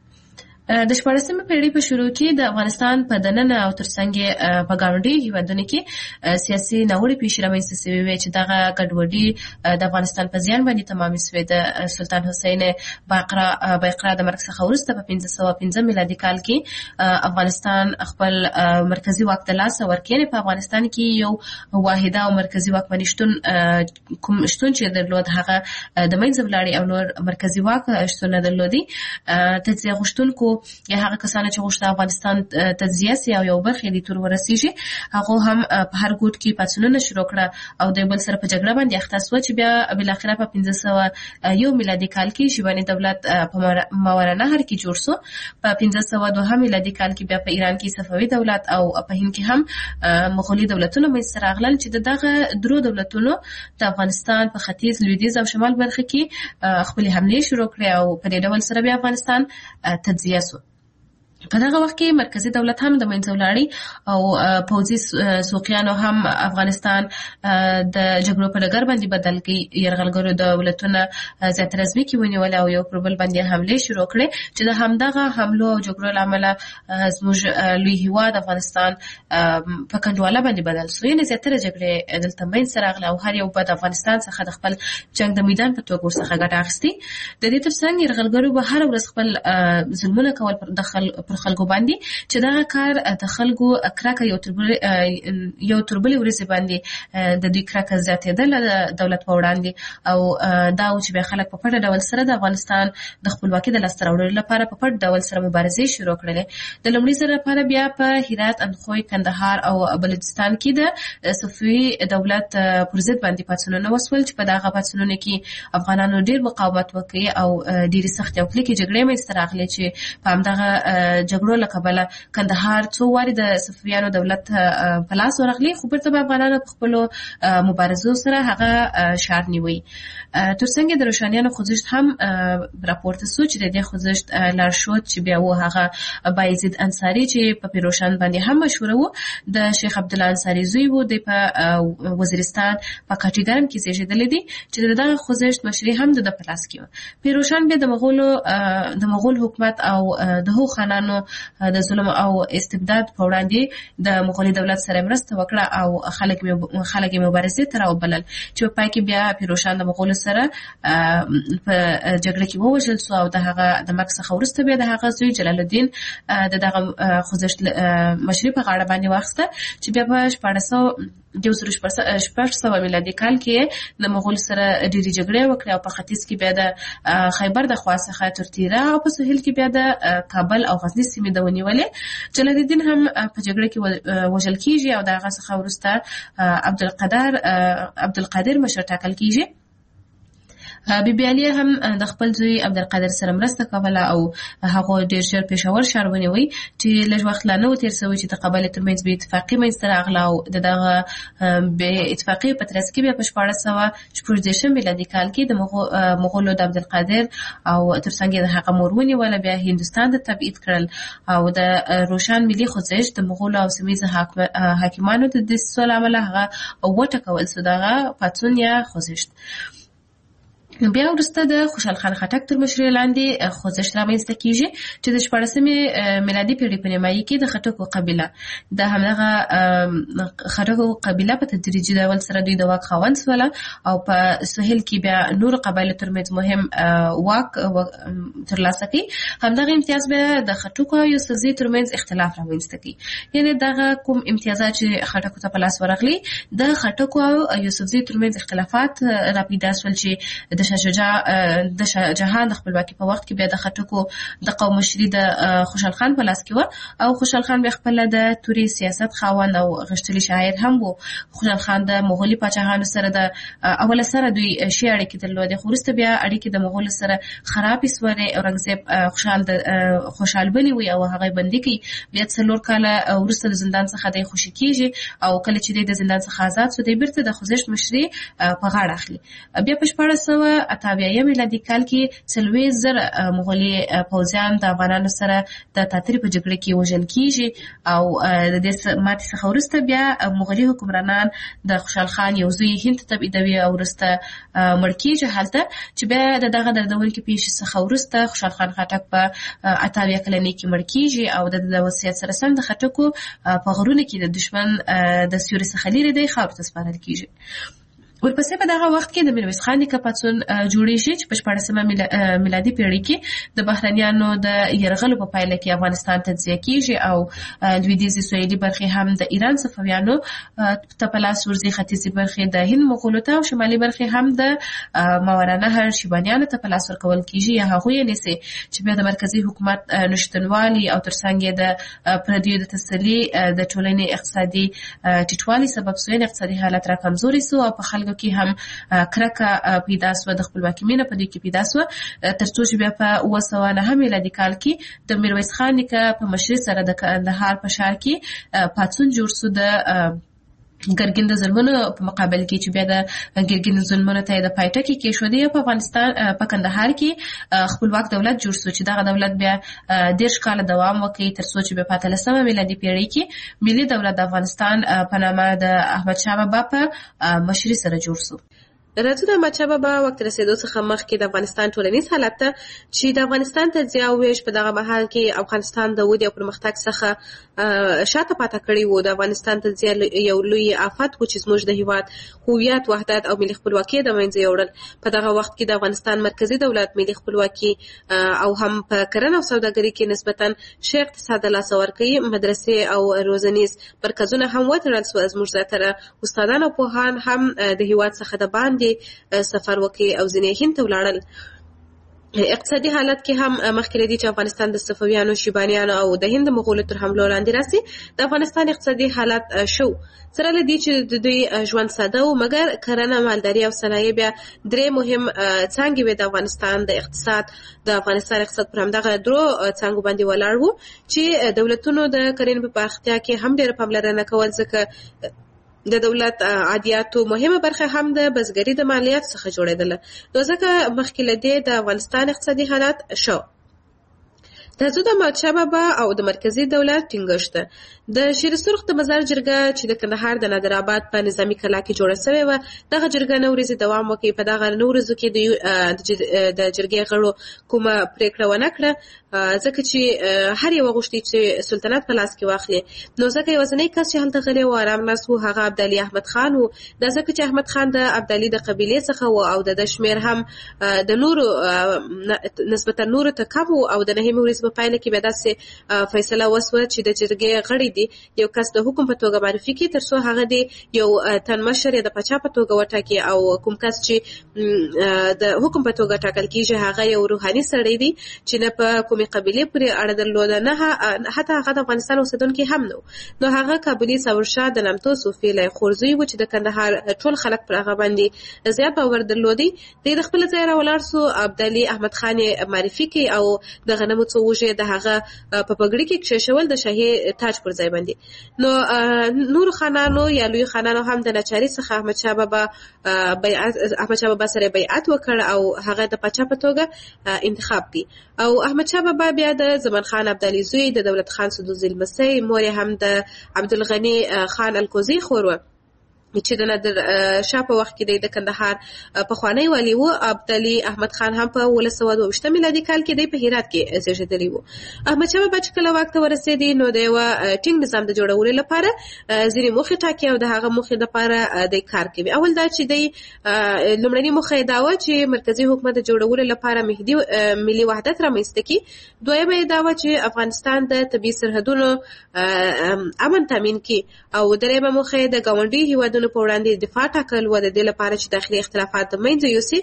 د شپاړسمې پیړۍ په شروع کې د افغانستان په دننه او ترڅنګ په ګاونډي هیوادونو کې سیاسي ناوړه پیښې رامنځته شوې وې چې دغه ګډوډي د افغانستان په زیان باندې تمامه شوې. د سلطان حسین باقرا باقرا د مرګ څخه وروسته په پنځه سوه پنځه میلادي کال کې افغانستان خپل مرکزی واک د لاسه ورکړي. په افغانستان کې یو واحده او مرکزی واکمني شتون کوم شتون چې درلود هغه د منځ ولاړی او نور مرکزی واک شتون درلودي. تجزیه غوښتونکو یا هغه کسان چې غوښته افغانستان تجزیه سي او یو برخه دي تر ورسیږي هغه هم په هر ګوټ کې پاتونونه شروع کړه او د بل سره په جګړه باندې اخته شو چې بیا بل اخره په پنځه سوه یو میلادي کال کې شیباني دولت په ماورانهر کې جوړ شو. په پنځه سوه دوه میلادي کال کې بیا په ایران کې صفوي دولت او په هند کې هم مغولي دولتونه منځته راغلل چې دغه درو دولتونو د افغانستان په ختیځ لویدیځ او شمال برخه کې خپل حمله شروع کړې او په دې ډول سره بیا افغانستان تجزیه شو. په دغه وخت کې مرکزی دولت هم د منځه ولاړی او پوځي سوقیانو هم افغانستان د جګړو په ډګر باندې بدل کړي. یرغلګرو دولتونه زیاتره ځمکې ونیول او یو پر بل باندې حمله شروع کړې چې د همدغه حملو او جګړو لامل زموږ لوی هیواد افغانستان په کنډواله باندې بدل شو. یعنې زیاتره جګړې دلته منځته راغلې او هر یو په افغانستان څخه د خپل جنگ د میدان په توګه ورڅخه ګټه اخیستې. د دې ترڅنګ یرغلګرو به هر ورځ خپل ظلمونه کول پر دخل پر خلکو باندې چې دا کار د خلکو کراکه یو تربل یو تربل ورسې باندې د دوی کراکه زیاتېدل د دولت په وړاندې او دا چې به خلک په پټه ډول سره د افغانستان د خپلواکۍ د لاسته راوړلو لپاره په پټ ډول سره مبارزې شروع کړلې. د لومړي ځل لپاره بیا په هرات، اندخوی، کندهار او بلوچستان کې د صفوي دولت پر ضد باندې پاڅونونه وسول چې په دغه پاڅونونو کې افغانانو ډېر مقاومت وکړي او ډېرې سختې او کلکې جګړې منځته راغلې چې په همدغه جګړو له کبله کندهار څو وارې د صفویانو دولت په لاس ورغلی خو بیرته به افغانانو په خپلو مبارزو سره هغه ښار نیوی. ترڅنګ د روښانیانو خوځښت هم راپورته سو چې د دې خوځښت لارښود چې بیا و هغه بایزید انصاري چې په پیروشان باندې هم مشهور و د شیخ عبدالله انصاري زوی و د په وزیرستان په کاټیګرم کې زیږیدلی دی چې دغه خوځښت مشري هم د په لاس کې و. پیروشان بیا د مغولو د مغول حکومت او د هغو خانانو د ظلم او استبداد په وړاندې د مغولي دولت سره مرسته وکړه او خلک خلک مبارزې ته راوبلل چې په پای کې بیا پیروشان د مغولو سره په جګړه کې ووژل شو او د هغه د مرګ څخه وروسته بیا د هغه زوی جلال الدین د دغه خوځښت مشري په غاړه باندې واخیسته چې بیا په شپاړس سوه د یو زر شپږ سوه میلادي کال کې د مغول سره ډېرې جګړې وکړې او په ختیځ کې بیا د خیبر د خوا څخه تر تیره او په سهیل کې بیا د کابل او غزني سیمې د ونیولې. جلال الدین هم په جګړه کې وژل کیږي او د هغه څخه وروسته عبدالقادر عبدالقادر مشر ټاکل کیږي. بی بی علی هم د خپل زوی عبدالقادر سره مرسته کوله او هغه ډیر ژر پېښور ښار ونیوی چې لږ وخت لا نه و تېر شوی چې د قبایلو ترمنځ بې اتفاقي منځته راغله او د دغه بې اتفاقۍ په ترڅ کې بیا په شپاړس سوه شپږ دېرشم میلادي کال کې د مغولو د عبدالقادر او ترڅنګ یې د هغه مور ونیوله بیا هندوستان ته تبعید کړل او د روشن ملي خوځښت د مغولو او سیمه حاکمانو د دسیسو له امله هغه وټکول شو دغه پاڅون یا خوځښت. بیا ورسته د خوشحال خان خټک تر مشرۍ لاندې خوځښت رامنځته کیږي چې د شپاړسمې میلادي پیړۍ په نیمایي کې د خټکو قبیله د همدغه خټکو قبیله په تدریجي ډول سره دوی د واک خاوند شول او په سهیل کې بیا نور قبایلو ترمنځ مهم واک ترلاسه کړي. همدغه امتیاز بیا د خټکو او یوسفزي ترمنځ اختلاف رامنځته کړي. یعنې دغه کوم امتیازات چې خټکو ته په لاس ورغلي د خټکو او یوسفزي ترمنځ اختلافات راپیدا شول چې د شجاع د جهان د خپلواکي په وخت کې بیا د خټکو د قوم مشري د خوشحال خان په لاس کې و او خوشحال خان بیا خپل د توري سیاست خاوند او غښتلي شاعر هم و. خوشحال خان د مغولي پاچاهانو سره د اوله سره دوی ښې اړیکې درلودې خو وروسته بیا اړیکې د مغولو سره خرابې سوې. اورنګزیب خوشحال د خوشحال بني وي او هغه بندي کړي. بیا څلور کاله وروسته د زندان څخه دی خوشي کیږي او کله چې د زندان څخه آزاد شو دی بیرته د خوځښت مشري په غاړه اخلي. بیا په شپاړس سوه اته اویایم میلادي کال کې څلوېښت زره مغولي پوځیان د افغانانو سره د تاترې په جګړه کې وژل کیږي او د دې ماتې څخه وروسته بیا مغولي حکمرانان د خوشحال خان یو زوی هند ته تبعیدوي او وروسته مړ کیږي هلته چې بیا د دغه دردونکې پیښې څخه وروسته خوشحال خان خټک په اته اویا کلنۍ کې مړ کیږي او د وصیت سره سم د خټکو په غرونو کې د دشمن د سیوري څخه لرې دی خاورو ته سپارل کیږي. ورپسې په دغه وخت کې د میرویس خان نیکه پاڅون جوړیږي چې په شپاړسمه میلادي پیړۍ کې د بهرنیانو د یرغلو په پایله کې افغانستان تجزیه کیږي او لویدیځې سویلي برخې هم د ایران صفویانو ته په لاس ورځي، ختیځې برخې د هند مغولو ته او شمالي برخې هم د ماورانهر شیبانیانو ته په لاس ورکول کیږي یا هغوی یې نیسي چې بیا د مرکزي حکومت نشتنوالي او ترڅنګ یې د پردیو د تسلي د ټولنې اقتصادي ټیټوالي سبب سو، اقتصادي حالت را کمزوري سو او په خلکو کې هم کرکه پیدا سو، د خپلواکۍ مینه په دې کې پیدا سو، ترڅو چې بیا په اوه سوه نهه میلادي کال کې د میرویس خان نیکه په مشرۍ سره د کندهار په ښار کې پاڅون جوړ سو د ګرګین د ظلمونو په مقابل کې چې بیا د ګرګین ظلمونو ته د پای ټکی کېښودی. په افغانستان په کندهار کې خپلواک دولت جوړ شو چې دغه دولت بیا دېرش کاله دوام وکړي تر څو چې بیا په اتلسمه میلادي پیړۍ کې ملي دولت د افغانستان په نامه د احمدشاه بابا په مشرۍ سره جوړ شو. راځو د احمدشاه بابا وخت رسېدو څخه مخکې د افغانستان ټولنیز حالت ته چې د افغانستان تجزیه او ویش په دغه مهال کې افغانستان د ودې او پرمختګ څخه شاته پاته کړی و. د افغانستان تجزیه یو لوی آفت و چې زموږ د هیواد هویت، وحدت او ملي خپلواکي د منځه یوړل. په دغه وخت کې د افغانستان مرکزی دولت ملي خپلواکي او هم په کرنه او سوداګرۍ کې نسبتا ښه اقتصاد له لاسه ورکړي. مدرسې او روزنیز مرکزونه هم وتړل سول. زموږ زیاتره استادان او پوهان هم د هیواد څخه د باندې سفر وکړي او ځینې هند ته ولاړل. اقتصادي حالت کې هم مخکې لري چې افغانستان د صفویانو، شیبانیانو او د هند مغولو تر حملو لاندې راسي. د افغانستان اقتصادي حالت شو سره لدی چې د دوی ژوند ساده و، مګر کرنه، مالداري او صنایع بیا درې مهم څانګې وې د افغانستان د اقتصاد. د افغانستان اقتصاد پر همدغه درو څانګو باندې ولاړ و چې دولتونو د کرنې په پراختیا کې هم ډېره پاملرنه کول، ځکه د دولت عادیاتو مهمه برخه هم د بزګرۍ د مالیات څخه جوړېدله. نو ځکه مخکې له دې د افغانستان اقتصادي حالت شو. ترڅو د احمدشاه بابا او د مرکزی دولت ټینګښت. د شیر سرخ د مزار جرګه چې د کندهار د نادر آباد په نظامی کلا کې جوړه شوې و، دغه جرګه نو ورځې دوام وکړي. په دغه نو ورځو کې د جرګې غړو کومه پریکړه ونه کړه، ځکه چې هر یو غوښتي چې سلطنت په لاس کې واخلي. نو ځکه یوازینی کس چې هلته غلی و آرام ناست و هغه عبدالي احمد خان و. دا ځکه چې احمد خان د عبدالي د قبیلې څخه و او د شمیر هم د نورو نسبتا نورو ته کم و. او د نهمې ورځې په پایله کې بیا داسې فیصله وسوه چې د جرګې غړي دي یو کس د حکم په توګه معرفي کړي ترڅو هغه دی یو تن مشر د پاچا په توګه وټاکي، او کوم کس چې د حکم په توګه ټاکل کیږي هغه یو روحاني سړی دی چې نه په کومې قبیلې پورې اړه درلوده، نه حتی هغه د افغانستان اوسیدونکی هم نه. نو هغه کابلي ثورشاه د نامتو صوفي لی خورزوی و چې د کندهار ټول خلک پر هغه باندې زیات باور درلودي. د خپل ځای را ولاړ سو، عبدالي احمد خان معرفي کړي او د غنمو څو وږې د هغه په پګړۍ کې کښېښول د شاهي تاج پر ځای باندې. نو نور خانانو یا لوی خانانو هم د ناچارۍ څخه احمدشاه بابا بیعت احمدشاه بابا سره بیعت وکړ او هغه د پاچا په توګه انتخاب کړي. او احمدشاه بابا بیا د زمان خان عبدالي زوی، د دولت خان سدوزي لمسی، مور هم د عبدالغني خان الکوزي خور و. چې د نادر شاه په وخت کې د کندهار پخوانی والی و. عبدالي احمد خان هم په ولس سوه دوه ویشتم میلادي کال کې د په هرات کې زیږیدلی و. احمد شاه بابا چې کله واک ته ورسېدی نو د یو ټینګ نظام د جوړولو لپاره ځینې موخې ټاکي او د هغه موخې لپاره د کار کوي. اول دا چې د لومړنۍ موخه دا و چې مرکزی حکومت د جوړولو لپاره مهدي ملي وحدت رامنځته کړي. دویمه دا و چې افغانستان د طبي سرحدونو امن تامین کړي او دریمه موخه د ګاونډي هیوادونو په وړاندې دفاع ټاکل و د دې لپاره چې داخلي اختلافات د منځه یوسي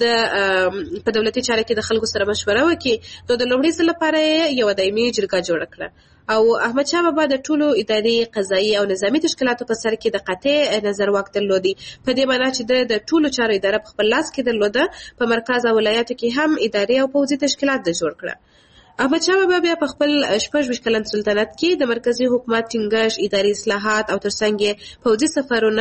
د په دولتي چارو کې د خلکو سره مشوره وکړي. نو د لومړي ځل لپاره یو دایمي جرګه جوړه کړه او احمد شاه بابا د ټولو اداري قضایي او نظامی تشکیلاتو په سر کې د قاطع نظر واک درلودي، په دې معنی چې د ټولو چارو اداره په خپل لاس کې درلوده. په مرکز او ولایاتو کې هم اداري او پوځي تشکیلات د جوړ کړه. احمد شاه بابا بیا په خپل شپږ ویشت کلن سلطنت کې د مرکزی حکومت ټینګښت، اداري اصلاحات او ترڅنګ یې پوځي سفرونه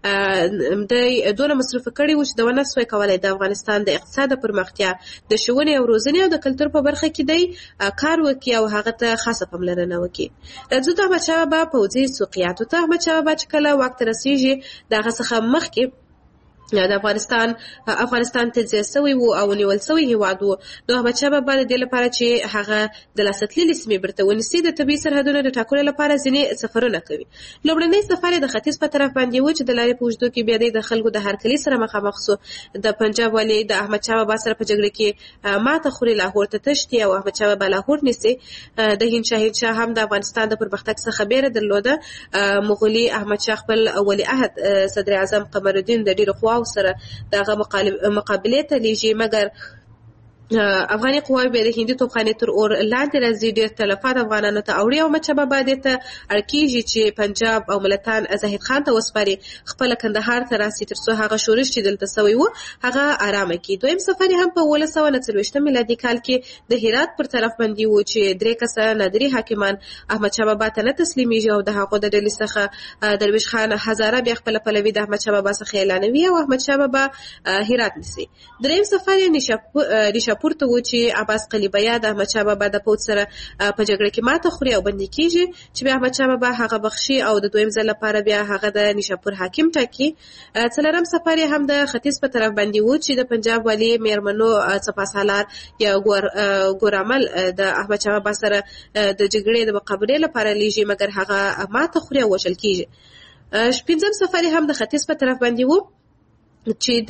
د دونه مصرف کړي و چې د ونه سوی کولای د افغانستان د اقتصاد پرمختیا، د ښوونې او روزنې او د کلتور په برخه کې دی کار وکړي او هغه ته خاصه پاملرنه وکړي. راځو د احمد شاه بابا پوځي سوقیاتو ته. احمد شاه بابا چې کله واک ته رسېږي د هغه څخه مخکې د افغانستان افغانستان تجزیه شوی و او نیول شوی هیواد و. نو احمد شاه بابا د دې لپاره چې هغه د لاسته تللې سیمې بیرته ونیسي د طبیعي سرحدونو د ټاکلو لپاره ځینې سفرونه کوي. لومړنی سفر د ختیځ په طرف باندې و چې د لارې په اوږدو کې بیا د خلکو د هرکلي سره مخامخ سو. د پنجاب والي د احمد شاه بابا سره په جګړه کې ماته خوري، لاهور ته تښتي او احمد شاه بابا لاهور نیسي. د هند شاهین شاه هم د افغانستان د پرمختګ څخه بیره درلوده. مغولي احمد شاه خپل ولیعهد صدر اعظم قمر الدین د ډیرو قواو سره دغه مقابله ته لیږي، مګر افغاني قواوې بیا د هندي توپخانې تر اور لاندې راځي. ډېر تلفات افغانانو ته اوړي او احمد شاه بابا دې ته اړ کېږي چې پنجاب او ملتان زاهد خان ته وسپاري، خپله کندهار ته راسي تر څو هغه شورش چې دلته سوی و هغه ارامه کړي. دویم سفر هم په اوولس سوه نه څلوېښتم میلادي کال کې د هرات پر طرف باندې و چې درې کسه نادري حاکمان احمد شاه بابا ته نه تسلیمیږي او د هغو د ډلې څخه درویش خان هزاره بیا خپله پلوي د احمد شاه بابا څخه اعلانوي او احمد شاه بابا هرات نیسي. دریم سفر یې نیشاپور پورته و چې عباس قلیبیا د احمد شاه بابا د پوځ سره په جګړه کې ماته خوري او بندي کیږي چې بیا احمد شاه بابا هغه بخشي او د دویم ځل لپاره بیا هغه د نیشاپور حاکم ټاکي. څلورم سفر هم د ختیځ په طرف باندې و چې د پنجاب والی میرمنو سپاسالار یا ګورامل د احمد شاه بابا سره د جګړې د مقابلې لپاره لیږي، مګر هغه ماته خوري او وژل کیږي. شپږم سفر هم د ختیځ په طرف باندې و چې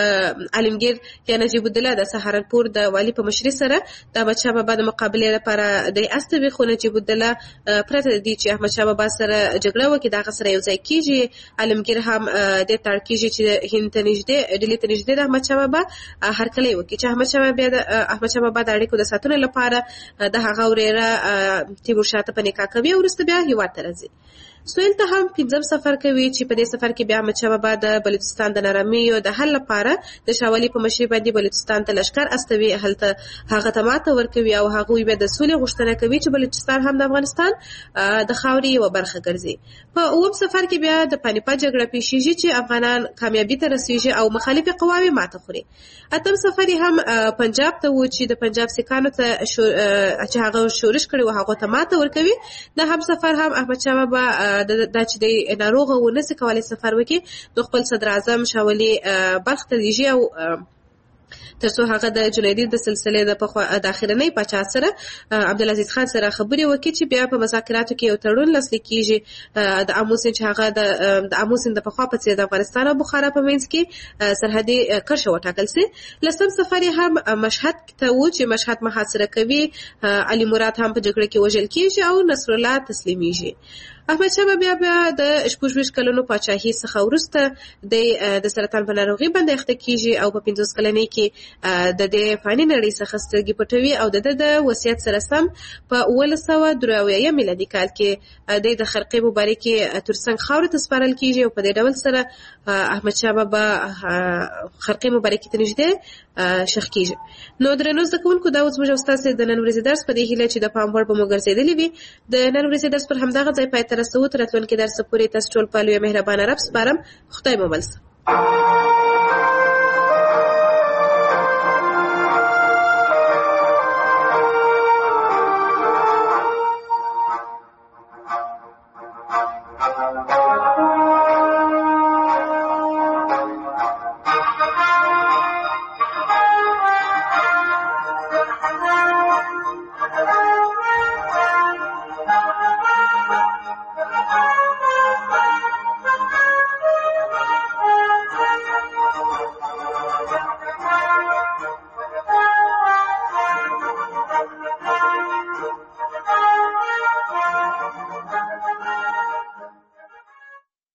د عالمگیر یا نجیب الدوله د سهارنپور د والی په مشرۍ سره د احمد شاه بابا د مقابلې لپاره د استوي، خو نجیب الدوله پرته دی چې احمد شاه بابا سره جګړه وکړي دغه سره یو ځای کیږي. عالمگیر هم د تړ کیږي چې هند ته نږدې ډیلی ته نږدې د احمد شاه بابا هرکلی وکړي چې احمد شاه بابا د احمد شاه بابا د اړیکو د ساتنې لپاره د هغه ورېره تیمورشاه ته په نکاح کوي او وروسته بیا هیواد ته راځي. سویل ته هم پنځم سفر کوي چې په دې سفر کې بیا احمد شاه بابا د بلوچستان د نارامیو د حل لپاره د شاه ولي په مشرۍ باندې بلوچستان ته لښکر استوي، هلته هغه ته ماته ورکوي او هغوی بیا د سولې غوښتنه کوي چې بلوچستان هم د افغانستان د خاورې یوه برخه ګرځي. په اووم سفر کې بیا د پانیپت جګړه پیښیږي چې افغانان کامیابي ته رسیږي او مخالفې قواوې ماته خوري. اتم سفر هم پنجاب ته و چې د پنجاب سیکانو ته چې هغه شورش کړي و هغو ته ماته ورکوي. دا هم سفر هم احمد شاه بابا دا چې د ناروغه و نسي کولای سفر وکړي نو خپل صدر اعظم شاه ولي بلخ ته لیږي او تر څو هغه د جنیدي د سلسلې د پخوا د اخرنۍ پاچا سره عبدالعزیز خان سره خبرې وکړي چې بیا په مذاکراتو کې یو تړون لاسلیک کیږي د آمو سیند چې هغه د آمو سیند د پخوا په څېر د افغانستان او بخارا په منځ کې سرحدي کرښه وټاکل سي. لسم سفر هم مشهد ته و چې مشهد محاصره کوي، علي مراد هم په جګړه کې وژل کیږي او نصر الله تسلیمیږي. احمد شاه بابا بیا د شپږ ویشت کلونو پاچاهۍ څخه وروسته د د سرطان په ناروغۍ باندې اخته کیږي او په پنځوس کلنۍ کې د دې فاني نړۍ څخه سترګې پټوي او د د وصیت سره سم په اوولس سوه درې اویایم میلادي کال کې د د خرقې مبارکې ترڅنګ خاورې ته سپارل کیږي او په دې ډول سره احمد شاه بابا خرقې مبارکې ته نږدې ښخ کیږي. نو درنو زده کوونکو دا اوس موږ او ستاسو د نن ورځې درس په دې هیله چې د پام وړ به مو ګرځېدلی وي. د نن ورځې درس پر همدغه ځای پای ته رسوو. تر راتلونکي درس پورې تاسو ټول په لوی مهربانه رب سپارم. خدای مو بل شه. Thank you.